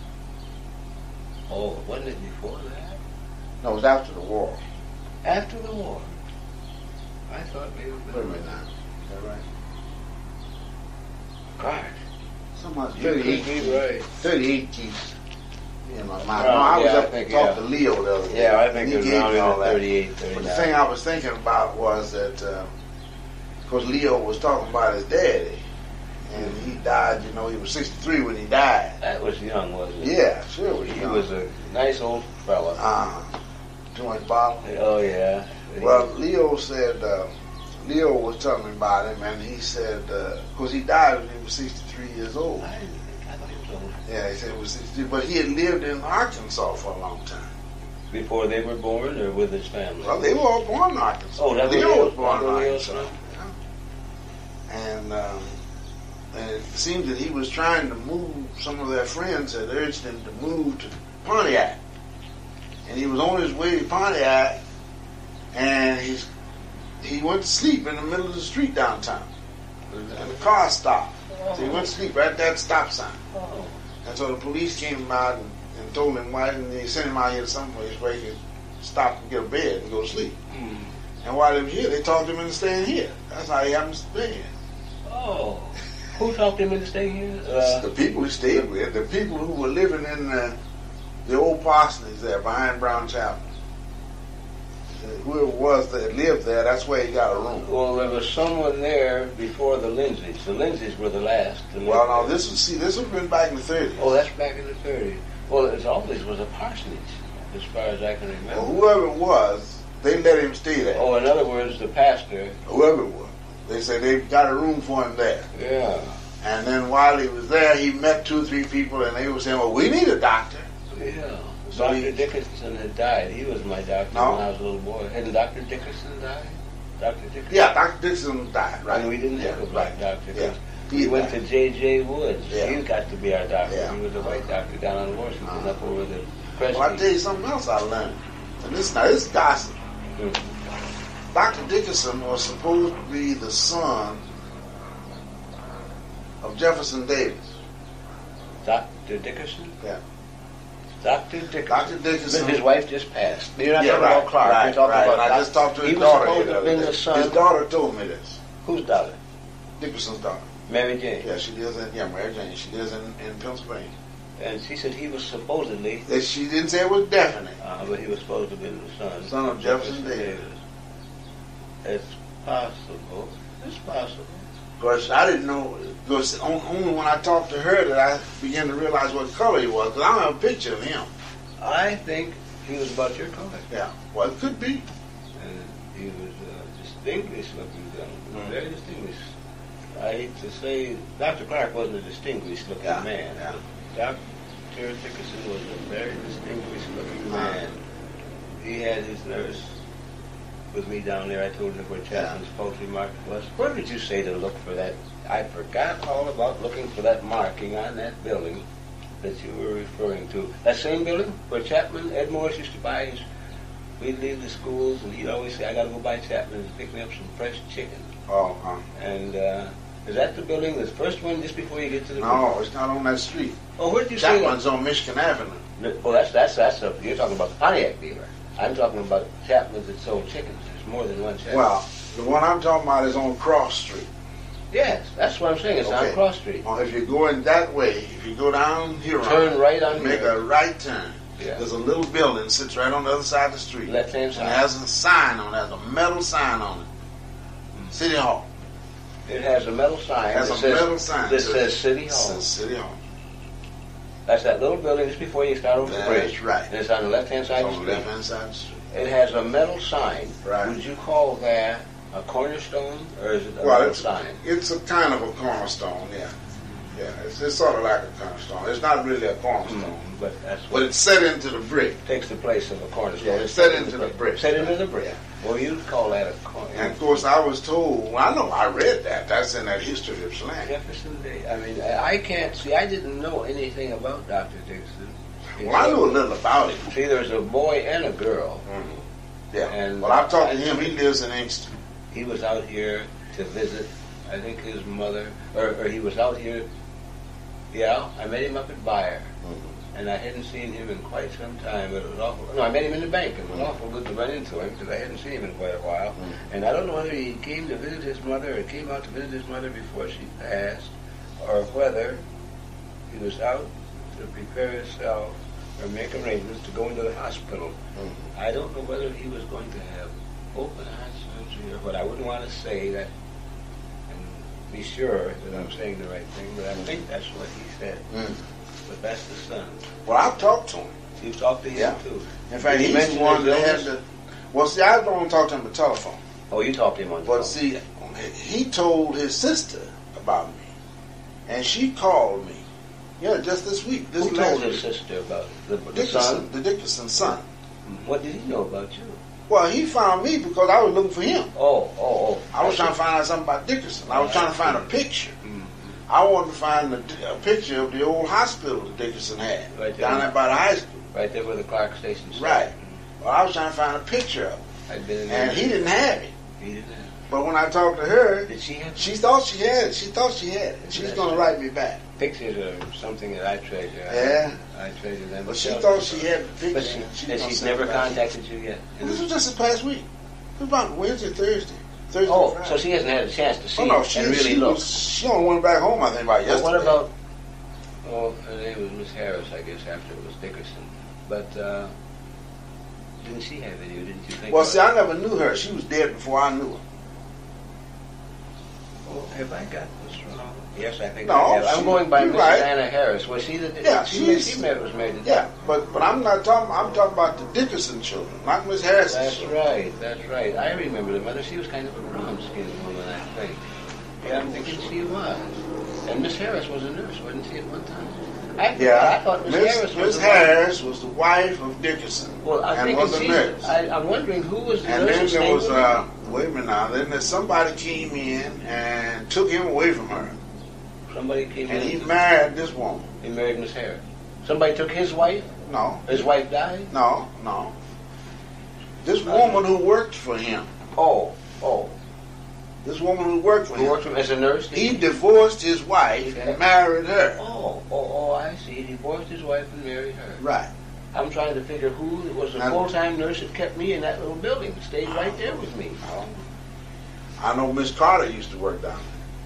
Oh, wasn't it before that? No, it was after the war. After the war. I thought maybe. Wait a minute now. Is that right? Gosh, So much. you could thirty-eight. be right. thirty-eight keeps in my mind. Oh, no, I was yeah, I up to think, talk yeah. to Leo the other day. Yeah, I and think he it was gave around me all in that. thirty-eight, But the thirty-nine. thing I was thinking about was that, uh, of course, Leo was talking about his daddy, and he died. You know, he was sixty-three when he died. That was young, wasn't it? Yeah, sure. He was a nice old fella. uh, too much bottle. Oh, yeah. Well, Leo said, uh, Leo was telling me about him, and he said, because he died when he was sixty-three years old. I, I thought he was old. Yeah, he said he was sixty-three, but he had lived in Arkansas for a long time. Before they were born or with his family? Well, they were all born in Arkansas. Oh, that's Leo where Leo- was born in that's where Leo's Arkansas. from? Yeah. And, um, and it seems that he was trying to move, some of their friends had urged him to move to Pontiac. And he was on his way to Pontiac, and he's, he went to sleep in the middle of the street downtown. And the car stopped. So he went to sleep right at that stop sign. Oh. And so the police came out and, and told him why didn't they send him out here someplace where he could stop and get a bed and go to sleep. Hmm. And while they were here, they talked him into staying here. That's how he happens to be here. Oh. Who talked him into staying here? Uh, the people he stayed with, the people who were living in the, the old parsonage there behind Brown Chapel. Whoever it was that lived there, that's where he got a room. well, there was someone there before the Lindsays. The Lindsays were the last to live Well, now there. this was see, this would have been back in the thirties. Oh, that's back in the thirties. Well, it always was a parsonage, as far as I can remember. Well, whoever it was, they let him stay there. Oh, in other words, the pastor. Whoever it was, they said they got a room for him there. Yeah. And then while he was there, he met two or three people, and they were saying, "Well, we need a doctor." Yeah. So Doctor he- Dickinson had died. He was my doctor No. when I was a little boy. Hadn't Doctor Dickinson died? Doctor Dickinson? Yeah, Doctor Dixon died, right? And we didn't have Yeah, a black right. doctor. 'Cause Yeah. We went to J J Woods. Yeah. He got to be our doctor. Yeah. He was a white doctor down on Washington, Uh-huh. up over the Prestige. Well, I tell you something else I learned. And this now this is gossip. Hmm. Doctor Dickerson was supposed to be the son of Jefferson Davis. Doctor Dickerson? Yeah. Doctor Dickerson. Doctor Dickerson. His wife just passed. You're not Yeah, talking right, about Clark. right, You're talking right. about And I Doc- just talked to his he was daughter. supposed the to have other been day. the son. His daughter told me this. Whose daughter? Dickerson's daughter. Mary Jane. Yeah, she lives in yeah, Mary Jane. She lives in, in Pennsylvania. And she said he was supposedly, That she didn't say it was definite. uh, but he was supposed to have been the son. Son of Jefferson Davis. It's possible. It's possible. Because I didn't know. Because on- only when I talked to her that I began to realize what color he was. Because I don't have a picture of him. I think he was about your color. Yeah. Well, it could be. And he was a distinguished looking gentleman. Mhm. Very distinguished. I hate to say Doctor Clark wasn't a distinguished looking Yeah, man. yeah. Doctor Dickerson was a very distinguished looking Uh-huh. man. He had his nurse with me down there. I told him where Chapman's poultry market was. Where did you say to look for that? I forgot all about looking for that marking on that building that you were referring to. That same building where Chapman, Ed Morris used to buy his, we'd leave the schools and he'd always say, I got to go buy Chapman and pick me up some fresh chicken. Oh, huh. And uh, is that the building, the first one just before you get to the... No, it's not on that street. Oh, where did you say Chapman's on Michigan Avenue. that? Oh, that's, that's, that's, a, you're talking about the Pontiac dealer. I'm talking about Chapman's that sold chickens. There's more than one Chapman. Well, the one I'm talking about is on Cross Street. Yes, that's what I'm saying. It's Okay. on Cross Street. Well, if you're going that way, if you go down here, Turn right on make here. a right turn. Yeah. There's a little building that sits right on the other side of the street. Left-hand And it side. has a sign on it, has a metal sign on it. City Hall. It has a metal sign. It has that a says, metal sign. that says City It Hall. says City Hall. That's that little building just before you start over the That's bridge. right. And it's on the left-hand side It's of on the the street. left hand side of the street. It has a metal sign. Right. Would you call that a cornerstone or is it a Well, metal it's, sign? it's a kind of a cornerstone, yeah. Yeah, it's, it's sort of like a cornerstone. It's not really a cornerstone, Mm, but that's but what it's set into the brick. takes the place of a cornerstone. Yeah, it's set into the brick. Set into the brick. Yeah. Well, you'd call that a cornerstone. And of course, I was told, well, I know I read that. That's in that history of Ypsilanti. Jefferson Day. I mean, I I can't see. I didn't know anything about Doctor Dixon. Well, I knew a little about it. See, there's a boy and a girl. Mm-hmm. Yeah. And, well, I've talked uh, to him. He lives in Inkster. He was out here to visit, I think his mother, or, or he was out here. Yeah, I met him up at Bayer, Mm-hmm. and I hadn't seen him in quite some time. But it was awful. No, I met him in the bank. It was awful good to run into him because I hadn't seen him in quite a while. Mhm. And I don't know whether he came to visit his mother or came out to visit his mother before she passed, or whether he was out to prepare himself or make arrangements to go into the hospital. Mm-hmm. I don't know whether he was going to have open heart surgery or what. I wouldn't want to say that and be sure that I'm saying the right thing, but I think that's what he said. Mm. But that's the son. Well, I've talked to him. You talked to him Yeah. too. In fact, Did he he's mention the one his that had illness? the. Well, see, I don't want to talk to him on the telephone. Oh, you talked to him on the But phone. see, he told his sister about me, and she called me. Yeah, just this week. This Who last told his week. sister about it? The, the Dickerson, son? the Dickerson son. What did he know about you? Well, he found me because I was looking for him. Oh, oh, oh. I was trying to find out something about Dickerson. I was trying to find a picture. Mhm. I wanted to find a, a picture of the old hospital that Dickerson had Right there. down there by the high school. Right there where the Clark station is. Right. Well, I was trying to find a picture of it, I'd been in there. and he didn't have it. He didn't have it. But when I talked to her, Did she have she thought she had it. She thought she had it. She's going to write me back. pictures are something that I treasure. Yeah. I, I treasure them. But she myself. thought she had the picture. But she, and she and was she's gonna never send it back. contacted you yet. Well, this was just this past week. It was about Wednesday, Thursday. Thursday, Oh, Friday. so she hasn't had a chance to see Oh no, it she, and really she look. was. She only went back home. I think about Well, yesterday. what about? Oh, her name was Miss Harris, I guess. After it was Dickerson, but uh, didn't she have any? Or didn't you think? Well, about see, I never knew her. She was dead before I knew her. Oh, have I got this wrong? Yes, I think No, I have. I'm she- going by you're Missus right. Anna Harris. Was she the? Yeah, she, she's- she met, was married to Yeah, but but I'm not talking. I'm talking about the Dickerson children, not Miss Harris's That's children. right. That's right. I remember the mother. She was kind of a brown-skinned woman, I think. Yeah, I'm thinking she was. And Miss Harris was a nurse, wasn't she, at one time? I, Yeah, I thought Miss, Miss Harris was Miss the Harris was the wife of Dickerson Well, I and think was a she. nurse. I, I'm wondering who was the And nurse. then whose there name was, uh, wait a minute now, then there somebody came in and took him away from her. Somebody came And in. he married this woman. He married Miss Harris. Somebody took his wife? No. His wife died? No, no. This woman who worked for him. Oh, oh. This woman who worked for Who him. worked for him as a nurse? He divorced his wife and married her. Oh, oh, oh, I see. He divorced his wife and married her. Right. I'm trying to figure who was the Now- full-time nurse that kept me in that little building. Stayed right there with me. I know Miss Carter used to work down there.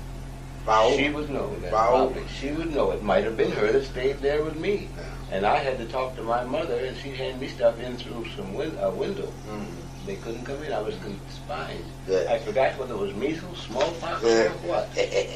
Viola. She would know that. Viola. Probably. She would know. It might have been her that stayed there with me. Yeah. And I had to talk to my mother, and she'd hand me stuff in through some win- a window. Mhm. They couldn't come in. I was confined. Yeah. I forgot whether it was measles, smallpox, Yeah. or what.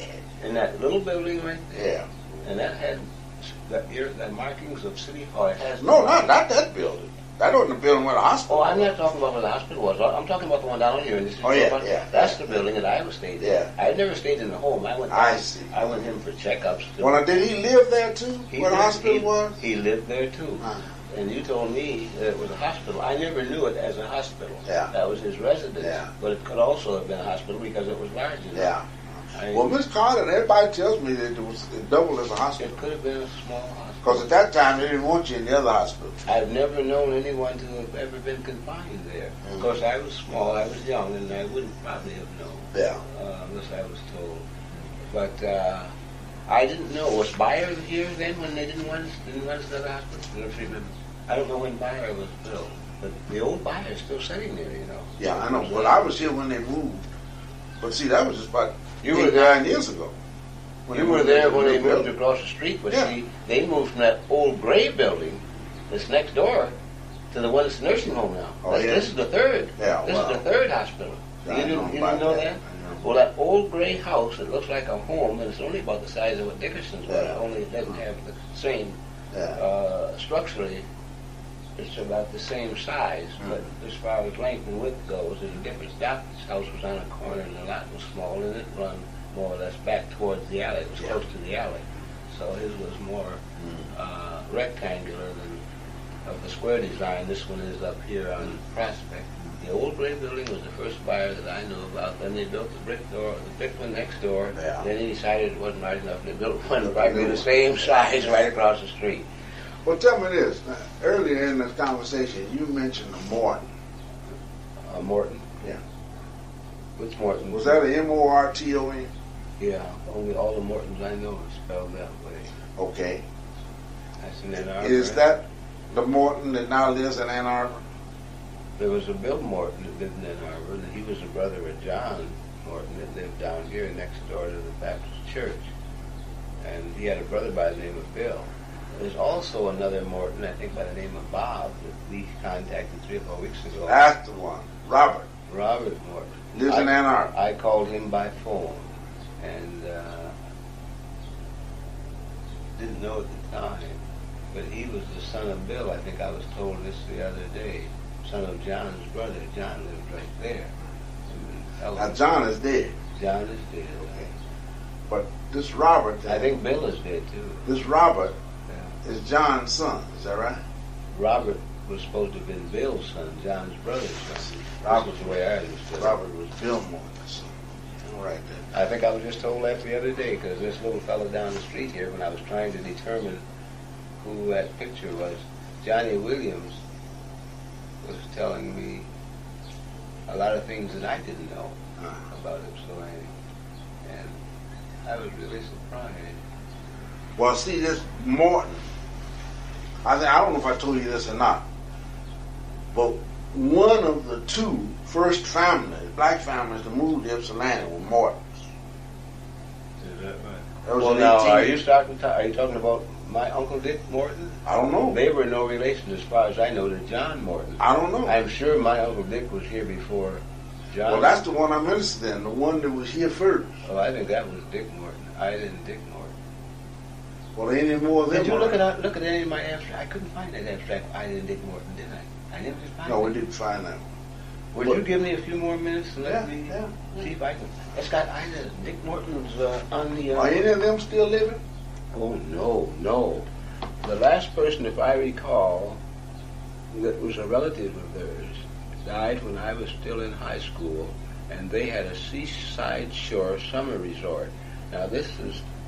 In that little building right there. Yeah. And that had the, ear- the markings of City Hall. It has No, not, not that building. That wasn't the building where the hospital Oh, I'm was. not talking about where the hospital was. I'm talking about the one down here in this. Oh, yeah, yeah. That's the building that I was stayed in. Yeah. I never stayed in the home. I went. I down- see. I went in for checkups. To, Well, now, did he live there too? he where the lived- hospital he, was? He lived there too. Uh-huh. And you told me that it was a hospital. I never knew it as a hospital. Yeah. That was his residence. Yeah. But it could also have been a hospital because it was large enough. Yeah. I, Well, Miss Carter, everybody tells me that it was it doubled as a hospital. it could have been a small Because hospital. at that time, they didn't want you in the other hospital. I've never known anyone to have ever been confined there. Mhm. Of course, I was small, I was young, and I wouldn't probably have known. Yeah. Uh, unless I was told. But uh, I didn't know. Was Bayer here then when they didn't want us, didn't want us to the hospital? I don't remember. I don't know when Bayer was built. But the old Bayer is still sitting there, you know. Yeah, I know. Well, I was here when they moved. But see, that was just about You eight, were there- nine years ago. When You they were moved there into when the they new moved building. across the street, but Yeah. see, they moved from that old gray building that's next door to the one that's nursing home now. Oh, That's- yeah. This is the third. Yeah, This wow. is the third hospital. I you didn't, know you about didn't know that. that? I know. Well, that old gray house, it looks like a home, and it's only about the size of what Dickerson's was, Yeah. only it doesn't have the same, Yeah. uh, structurally, it's about the same size, Mm. but as far as length and width goes, there's a difference. Doc's house was on a corner, and the lot was small, and it run more or less back towards the alley. It was Yeah. close to the alley. So his was more Mm. uh, rectangular than of the square design. This one is up here on Prospect. The old gray building was the first buyer that I knew about. Then they built the brick door, the brick one next door. Yeah. Then they decided it wasn't large enough. They built one probably the same size right across the street. Well, tell me this. Now, earlier in this conversation, you mentioned the Morton. Uh, Morton. Yeah. What's Morton? Was that an M O R T O N? Yeah. Only all the Mortons I know are spelled that way. Okay. That's in Ann Arbor. Is that the Morton that now lives in Ann Arbor? There was a Bill Morton that lived in Ann Arbor, and he was a brother of John Morton that lived down here next door to the Baptist church. And he had a brother by the name of Bill. There's also another Morton, I think by the name of Bob, that we contacted three or four weeks ago. That's the one. Robert. Robert Morton. Lives I, in Ann Arbor. I called him by phone, and uh, didn't know at the time, but he was the son of Bill. I think I was told this the other day. Son of John's brother. John lived right there. Now, John is dead. John is dead. Okay. But this Robert, I think Bill is dead too. this Robert Yeah. is John's son. Is that right? Robert was supposed to have been Bill's son, John's brother's son. Robert This is the way I understood it. Robert was Bill Morton's son. All right then. I think I was just told that the other day because this little fellow down the street here, when I was trying to determine who that picture was, Johnny Williams was telling me a lot of things that I didn't know Uh, about him. So I, and I was really surprised. well, see, this Morton, I, think, I don't know if I told you this or not, but one of the two first families, black families that moved to Ypsilanti were Mortons. Is that right? That was Well, in now, are eighteen you talking? Are you talking about my Uncle Dick Morton? I don't know. They were no relation, as far as I know, to John Morton. I don't know. I'm sure my Uncle Dick was here before John. Well, that's the one I'm interested in, the one that was here first. Oh, I think that was Dick Morton. I didn't Dick Morton. Well, ain't any more of them. Did you look around. at look at any of my abstract? I couldn't find that abstract. I didn't Dick Morton, did I? I never could find No, it. we didn't find that one. Would But- you give me a few more minutes and let Yeah, me yeah, see if I can? It's got either Dick Morton's uh, on the. Uh, Are any of them still living? Oh no, no. The last person, if I recall, that was a relative of theirs, died when I was still in high school, and they had a seaside shore summer resort. Now this is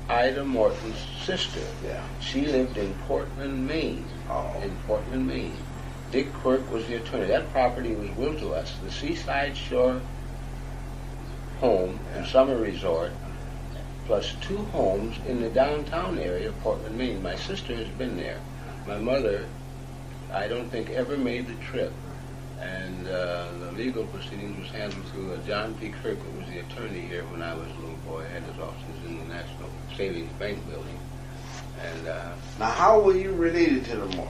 Ida Morton's sister. Yeah. She lived in Portland, Maine. Oh. In Portland, Maine. Dick Quirk was the attorney. That property was willed to us. The Seaside Shore home and summer resort, plus two homes in the downtown area of Portland, Maine. My sister has been there. My mother, I don't think, ever made the trip. And uh, the legal proceedings was handled through uh, John P. Kirk, who was the attorney here when I was a little boy, had his offices in the National Savings Bank building. And uh, Now, how were you related to the Morton?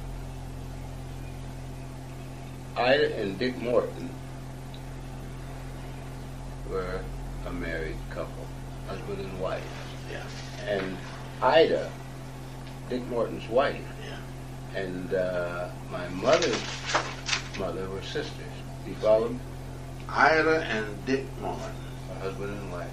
Ida and Dick Morton were a married couple, husband and wife. Yeah. And Ida, Dick Morton's wife, Yeah. and uh, my mother's mother were sisters. You follow me? Ida and Dick Morton. A husband and wife.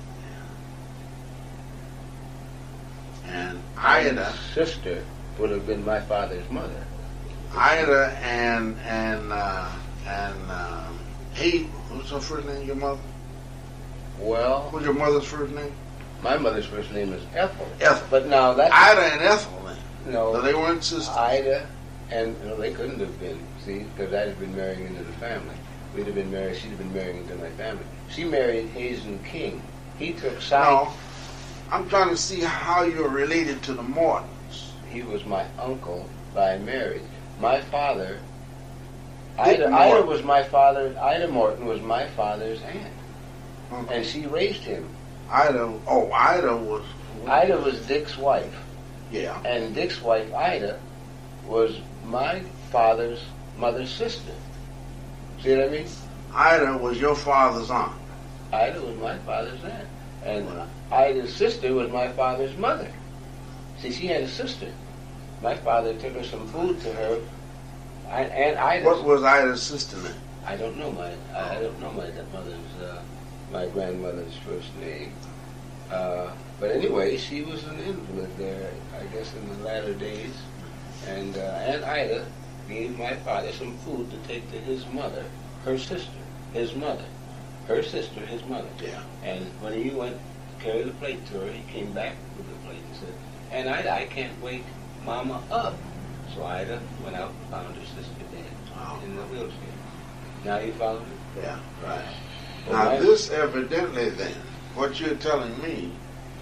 And Ida, sister would have been my father's mother. Ida and and uh, and uh, he. What's her first name? Your mother? Well, What's your mother's first name? my mother's first name is Ethel. Ethel. But now that Ida and Ethel. Then. no, So they weren't sisters. Ida and no, they couldn't have been. See, because I'd have been marrying into the family. We'd have been married. She'd have been marrying into my family. She married Hazen King. He took side. No, I'm trying to see how you're related to the Mortons. He was my uncle by marriage. My father, Dick Ida, Morton. Ida was my father. Ida Morton was my father's aunt, Okay. and she raised him. Ida. Oh, Ida was. Ida was Dick's wife, Yeah. and Dick's wife Ida was my father's mother's sister. See what I mean? Ida was your father's aunt. Ida was my father's aunt, and Wow. Ida's sister was my father's mother. See, she had a sister. My father took her some food to her, I, and Ida's. What was Ida's sister name? I don't know my I I don't know my mother's uh, my grandmother's first name. Uh, but anyway, she was an invalid there, I guess, in the latter days, and uh, Aunt Ida gave my father some food to take to his mother, her sister, his mother, her sister, his mother. Yeah. And when he went to carry the plate to her, he came back with the plate and said, "Aunt Ida, I can't wake Mama up." So Ida went out and found her sister dead Oh. in the wheelchair. Now you follow me? Yeah. Right. Well, Now my- this evidently then, what you're telling me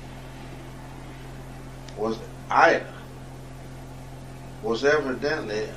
was Ida was evidently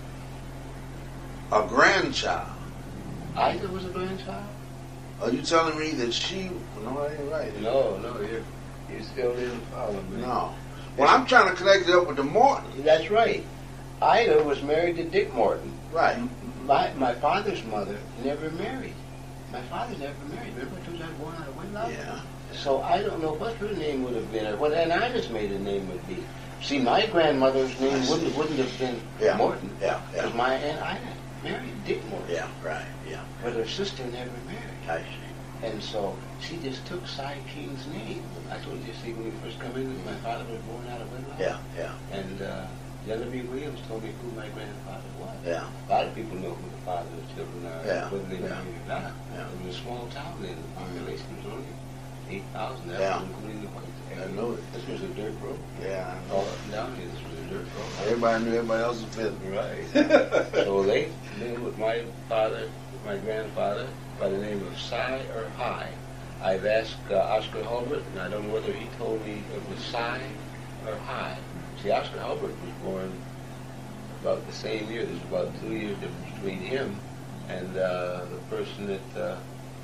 a grandchild. Ida was a grandchild? Are you telling me that she? No, that ain't right. No, no, you you still didn't follow me. No. Well, I'm trying to connect it up with the Morton. That's right. Ida was married to Dick Morton. Right. My my father's mother never married. My father never married. Remember, I told you I was born out of wedlock? Yeah. So I don't know what her name would have been, or what Aunt Ida's maiden name would be. See, my grandmother's name wouldn't wouldn't have been Yeah. Morton, Yeah. because Yeah. my Aunt Ida married Dick Morton, Yeah. Right. Yeah. but her sister never married. I see. And so she just took Cy King's name. I told you, see, when we first come in, my father was born out of wedlock. Yeah. Yeah. And uh, Genevieve Williams told me who my grandfather was. Yeah. A lot of people know who the father of the children are, Yeah. whether they Yeah. married or not. Yeah. It was a small town then. The population was only eight thousand, Yeah. including the whites. I know it. This was a dirt road. Yeah. I All know. up and down here, this was a dirt road. Everybody knew everybody else's business. Right. So they knew with my father, my grandfather, by the name of Cy or High. I've asked uh, Oscar Hulbert, and I don't know whether he told me it was Cy or High. See, Oscar Hulbert was born about the same year. There's about two years difference between him and uh, the person that uh,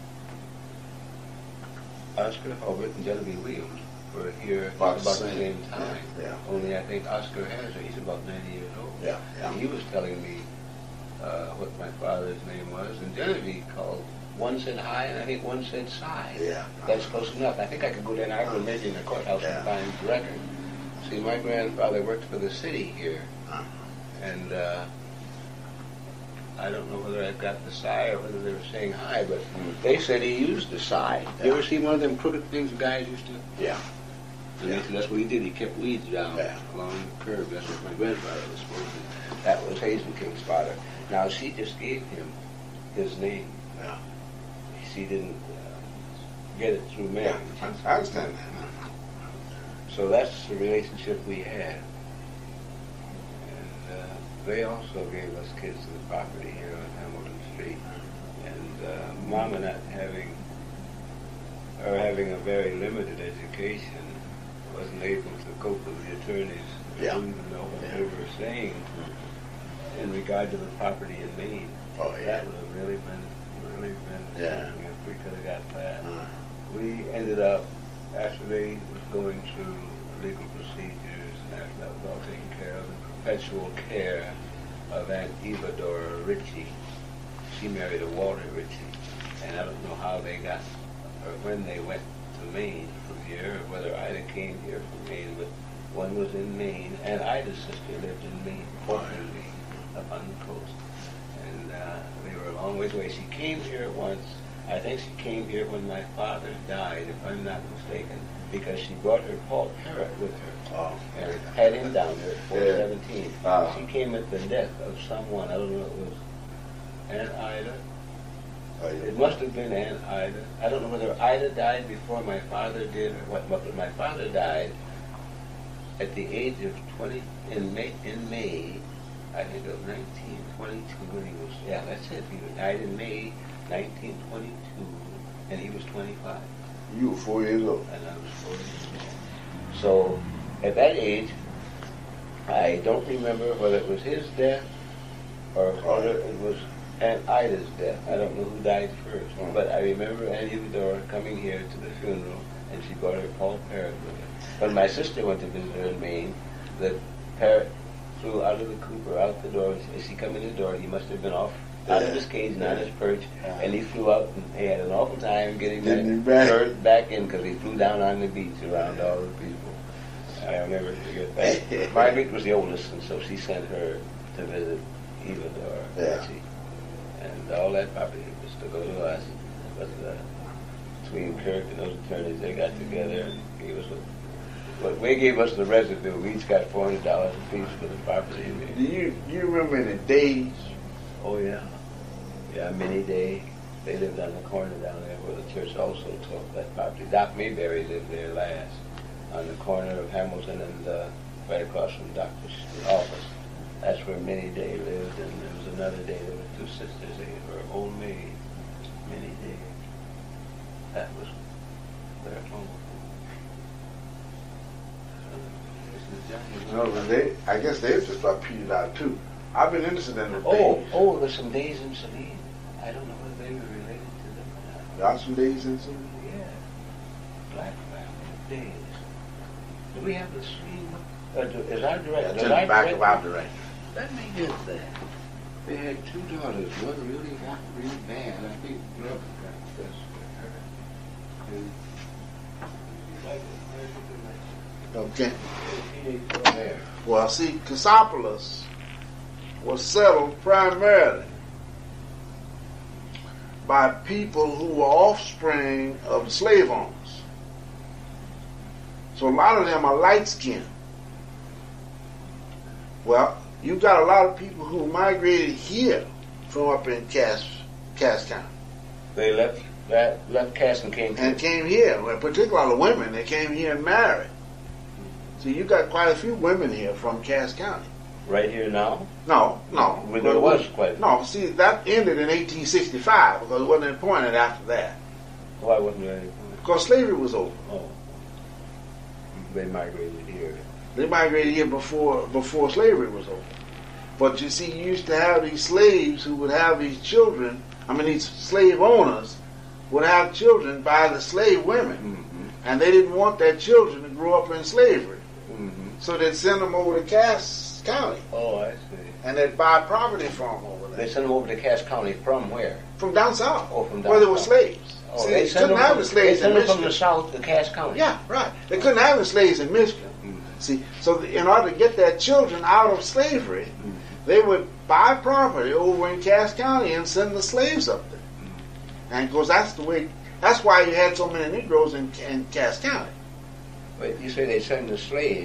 Oscar Hulbert and Genevieve Williams were here About about, the the same. same time. Yeah, yeah. Only I think Oscar has her. He's about ninety years old. Yeah. Yeah. And he was telling me uh, what my father's name was, and Genevieve called. One said High, and I think one said Cy. Yeah. That's close enough. I think I could go down Iowa, maybe in the courthouse Yeah. and find the record. See, my grandfather worked for the city here, Uh-huh. and uh, I don't know whether I've got the Cy or whether they were saying High, but they said he used the Cy. You Yeah. ever see one of them crooked things the guys used to? Yeah. And they said that's what he did. He kept weeds down Yeah. along the curb. That's what my grandfather was supposed to. That was Hazen King's father. Now, she just gave him his name. Yeah. She didn't uh, get it through Yeah. marriage. I, I understand that. so that's the relationship we had. And uh, they also gave us kids to the property here on Hamilton Street. And uh, Mama not having, or having a very limited education, wasn't able to cope with the attorneys. Yeah. Didn't even know what Yeah. they were saying in regard to the property in Maine. Oh, yeah. That would have really been, really been Yeah. something if we could have got that. Uh, We ended up, after they was going through legal procedures, and after that was all taken care of, the perpetual care of Aunt Eva Dora Ritchie. She married a Walter Ritchie, and I don't know how they got, or when they went to Maine from here, or whether Ida came here from Maine, but one was in Maine, and Ida's sister lived in Maine, Portland, Maine, up on the coast. And uh, they were a long ways away. She came here once. I think she came here when my father died, if I'm not mistaken, because she brought her Paul Parrott with her oh. and had him down there at four seventeen. Ah. She came at the death of someone. I don't know if it was Aunt Ida. Oh, yeah. It must have been Aunt Ida. I don't know whether Ida died before my father did or what, but my father died at the age of twenty, in May, in May, I think of nineteen twenty-two when he was, yeah, that's it. He died in May nineteen twenty-two, and he was twenty-five. You were four years old. And I was four years old. So, at that age, I don't remember whether it was his death or whether it was Aunt Ida's death. I don't know who died first. Mm. But I remember Aunt Eudora coming here to the funeral, and she brought her Paul Parrott with her. When my sister went to visit her in Maine, the parrot flew out of the coop or out the door. As he come in the door, he must have been off out of his cage and on his perch, Yeah. and he flew out, and he had an awful time getting Getting him that back. bird back in because he flew down on the beach around all the people. I'll never forget that. Margaret was the oldest, and so she sent her to visit Eva Dora Yeah. Ritchie. And all that property was to go to us. But uh, between Kirk and those attorneys, they got together and gave us a But they gave us the residue. We each got four hundred dollars apiece for the property. Do you you remember in the days? Oh, yeah. Yeah, Minnie Day. They lived on the corner down there where the church also took that property. Doc Mayberry lived there last, on the corner of Hamilton and uh, right across from Doctor's office. That's where Minnie Day lived, and there was another Day. There were two sisters. They were old maid, Minnie Day. That was their home. No, but they, I guess they just about peeled out too. I've been interested in the Oh, days. oh, there's some days in Saline. I don't know whether they were related to them or not. There are some days in some. Yeah. Black family days. Do we have the stream? Uh, do, is our director? Yeah, does to the our back director- of our director. Let me get that. They had two daughters. One really got really bad. I think Brooke got this with her. And Okay. there. Well, see, Cassopolis was settled primarily by people who were offspring of slave owners. So a lot of them are light skinned. Well, you got a lot of people who migrated here from up in Cass, Cass County They left that left Cass and came and to came here. Well, particularly women, they came here and married. So you got quite a few women here from Cass County. right here now. No, no. Well, there was quite a few. No, see, that ended in eighteen sixty-five because it wasn't appointed after that. Why wasn't there any? Because slavery was over. Oh, they migrated here. They migrated here before before slavery was over. But you see, you used to have these slaves who would have these children, I mean, these slave owners would have children by the slave women. Mm-hmm. And they didn't want their children to grow up in slavery. Mm-hmm. So they'd send them over to Cass County. Oh, I see. And they'd buy property from them over there. They sent them over to Cass County from where? From down south. Oh, from down where there were south. slaves. Oh, See, they they sent couldn't them have from, the slaves they in sent them Michigan. from the south to Cass County. Yeah, right. They couldn't have the slaves in Michigan. Mm-hmm. See, so in order to get their children out of slavery, Mm-hmm. they would buy property over in Cass County and send the slaves up there. Mm-hmm. And of course, that's the way. That's why you had so many Negroes in, in Cass County. But you say they sent the slaves to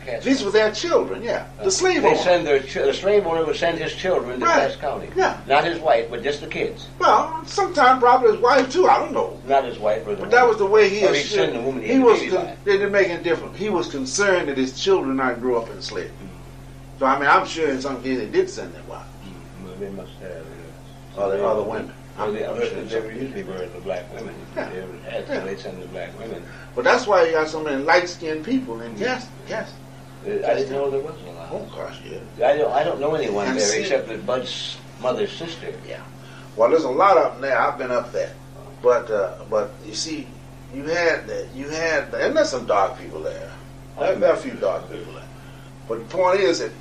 Cass These County. were their children, yeah. The slave They owner. send their ch- the slave owner would send his children to Right. Cass County. Yeah. Not his wife, but just the kids. Well, sometimes probably his wife too. I don't know. Not his wife or the But that was the way he Or he'd assured- send the woman he he had the was. baby Con- by. it didn't make any difference. He was concerned that his children not grow up in slavery. Mm. So I mean, I'm sure in some cases they did send their wives, Mm, well, they must have. Yeah. other other women. Well, they, I'm they, sure in they some were cases. usually were the black women. Yeah. They ever had, Yeah. so they send the black women. But that's why you got so many light-skinned people in Cass. Cass. Uh, I didn't know there was a lot. Oh gosh, yeah. I don't. I don't know anyone And there see- except that Bud's mother's sister. Yeah. Well, there's a lot of them there. I've been up there, but uh, but you see, you had you had, and there's some dark people there. There there are a few dark people there. But the point is that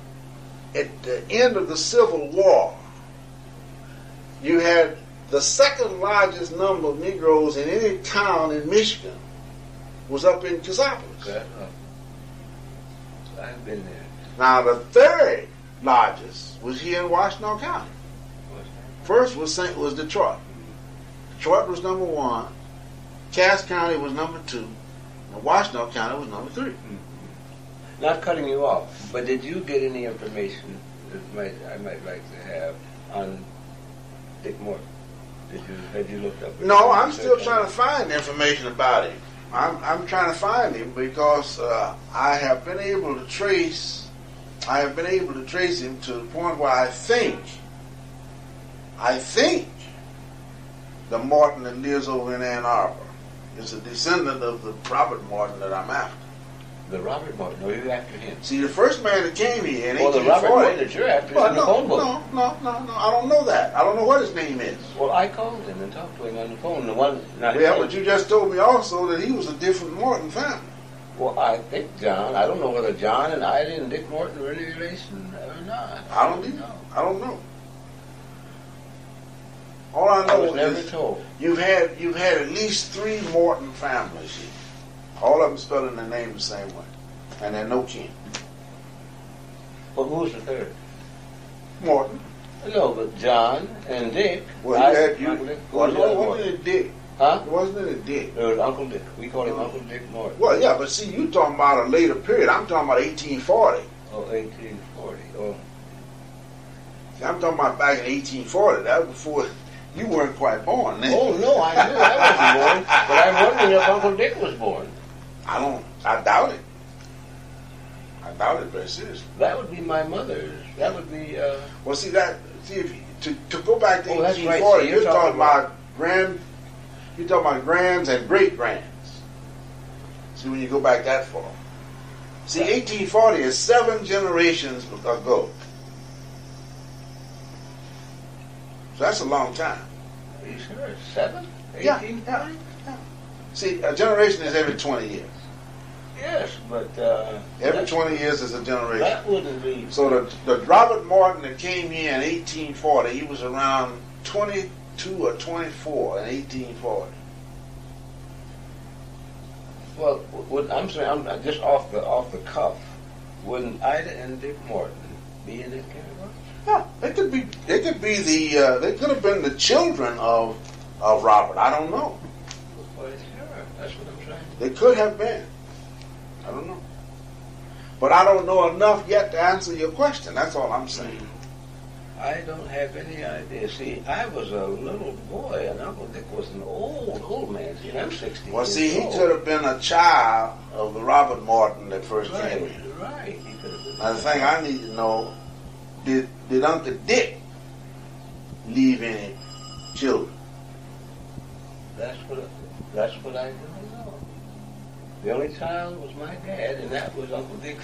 at the end of the Civil War, you had the second largest number of Negroes in any town in Michigan was up in Cassopolis. That, uh, I've been there. Now the third largest was here in Washington County. What's that? First was Saint was Detroit. Detroit was number one. Cass County was number two. And Washington County was number three. Not cutting you off, but did you get any information that might I might like to have on Dick Morton? Did you had you looked up? No, I'm still trying to find information about him. I'm, I'm trying to find him because uh, I have been able to trace, I have been able to trace him to the point where I think, I think the Morton that lives over in Ann Arbor is a descendant of the Robert Morton that I'm after. The Robert Morton. No, you're after him. See, the first man that came here in Well, the eighteen Robert forty. Morton that you're after is Well, in the no, phone book. no, no, no, no. I don't know that. I don't know what his name is. Well, I called him and talked to him on the phone. The one, not Yeah, him. but you just told me also that he was a different Morton family. Well, I think John. I don't know whether John and Ida and Dick Morton are any relation or not. I don't really know. I don't know. All I I know was never is told. you've had you've had at least three Morton families here. All of them spelling their name the same way, and they're no kin. Well, who was the third? Morton. No, but John and Dick. Well, I- you had you. Uncle Dick. Who Well, was the no, other it Morton? wasn't it Dick. Huh? It wasn't it Dick. It was Uncle Dick. We call him Oh. Uncle Dick Morton. Well, yeah, but see, you talking about a later period. I'm talking about eighteen forty. Oh, eighteen forty. Oh, See, I'm talking about back in eighteen forty. That was before you weren't quite born then. oh no, I knew I wasn't born, but I'm wondering if Uncle Dick was born. I don't. I doubt it. I doubt it very seriously. That would be my mother's. That would be. Uh, Well, see that. See if you, to to go back to Oh, that's eighteen right. forty, See, you're you're talking talking about- about grand. You're talking about grands and great grands. See when you go back that far. See, eighteen forty is seven generations ago. So that's a long time. are you sure? Seven? Yeah, Eighteen? yeah, yeah. See, a generation is every twenty years. Yes, but uh, Every that- twenty years is a generation. That wouldn't be. So the, the Robert Morton that came here in eighteen forty, he was around twenty-two or twenty-four in eighteen forty. Well, what I'm saying, I'm just off the off the cuff. Wouldn't Ida and Dick Morton be in that category? Yeah, they could be. They could be the. Uh, they could have been the children of of Robert. I don't know. Well, sure. That's what I'm saying. They could have been. I don't know. But I don't know enough yet to answer your question. That's all I'm saying. I don't have any idea. See, I was a little boy, and Uncle Dick was an old, old man. See, I'm sixty. Well, years see, he old. could have been a child of the Robert Morton that first Right, came here. right. He could have been. Now the thing I need to know: Did did Uncle Dick leave any children? That's what. That's what I don't know. The only child was my dad, and that was Uncle Dick's.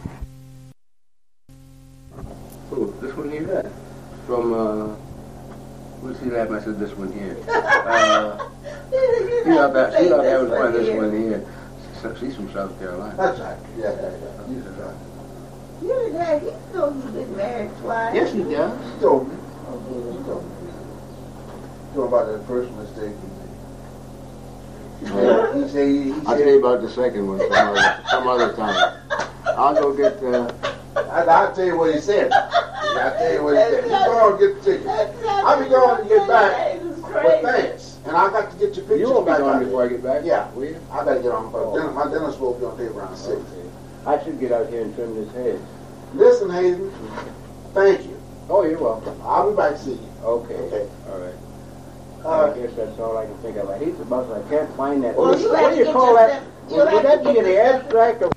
Oh, this one here? From, uh, what's he laughing? I said this one here. Uh, he loved that, he loved having fun, this one here. So she's from South Carolina. That's right. Yeah, yeah, yeah. He's right. Your dad, he knows you've been married twice. Yes, he does. He told me. He told me. He told about that first mistake he made. He said, he I'll tell you about the second one some other, some other time. I'll go get, uh, I, I'll tell you what he said. I'll tell you what he said. You go and get the ticket. I'll be going to get back. But thanks. And I got to get your picture you won't be back. gone before I get back? Yeah. Will you? I got to get on. But dinner, my dinner's supposed to be on tape around six. I should get out here and trim this hedge. Listen, Hazen, thank you. Oh, you're welcome. I'll be back to see you. Okay. Okay. All right. All I right. guess that's all I can think of. I hate the bus. I can't find that. Well, what you what have do to you get call yourself- that? you'll Would have that to be get the yourself- abstract of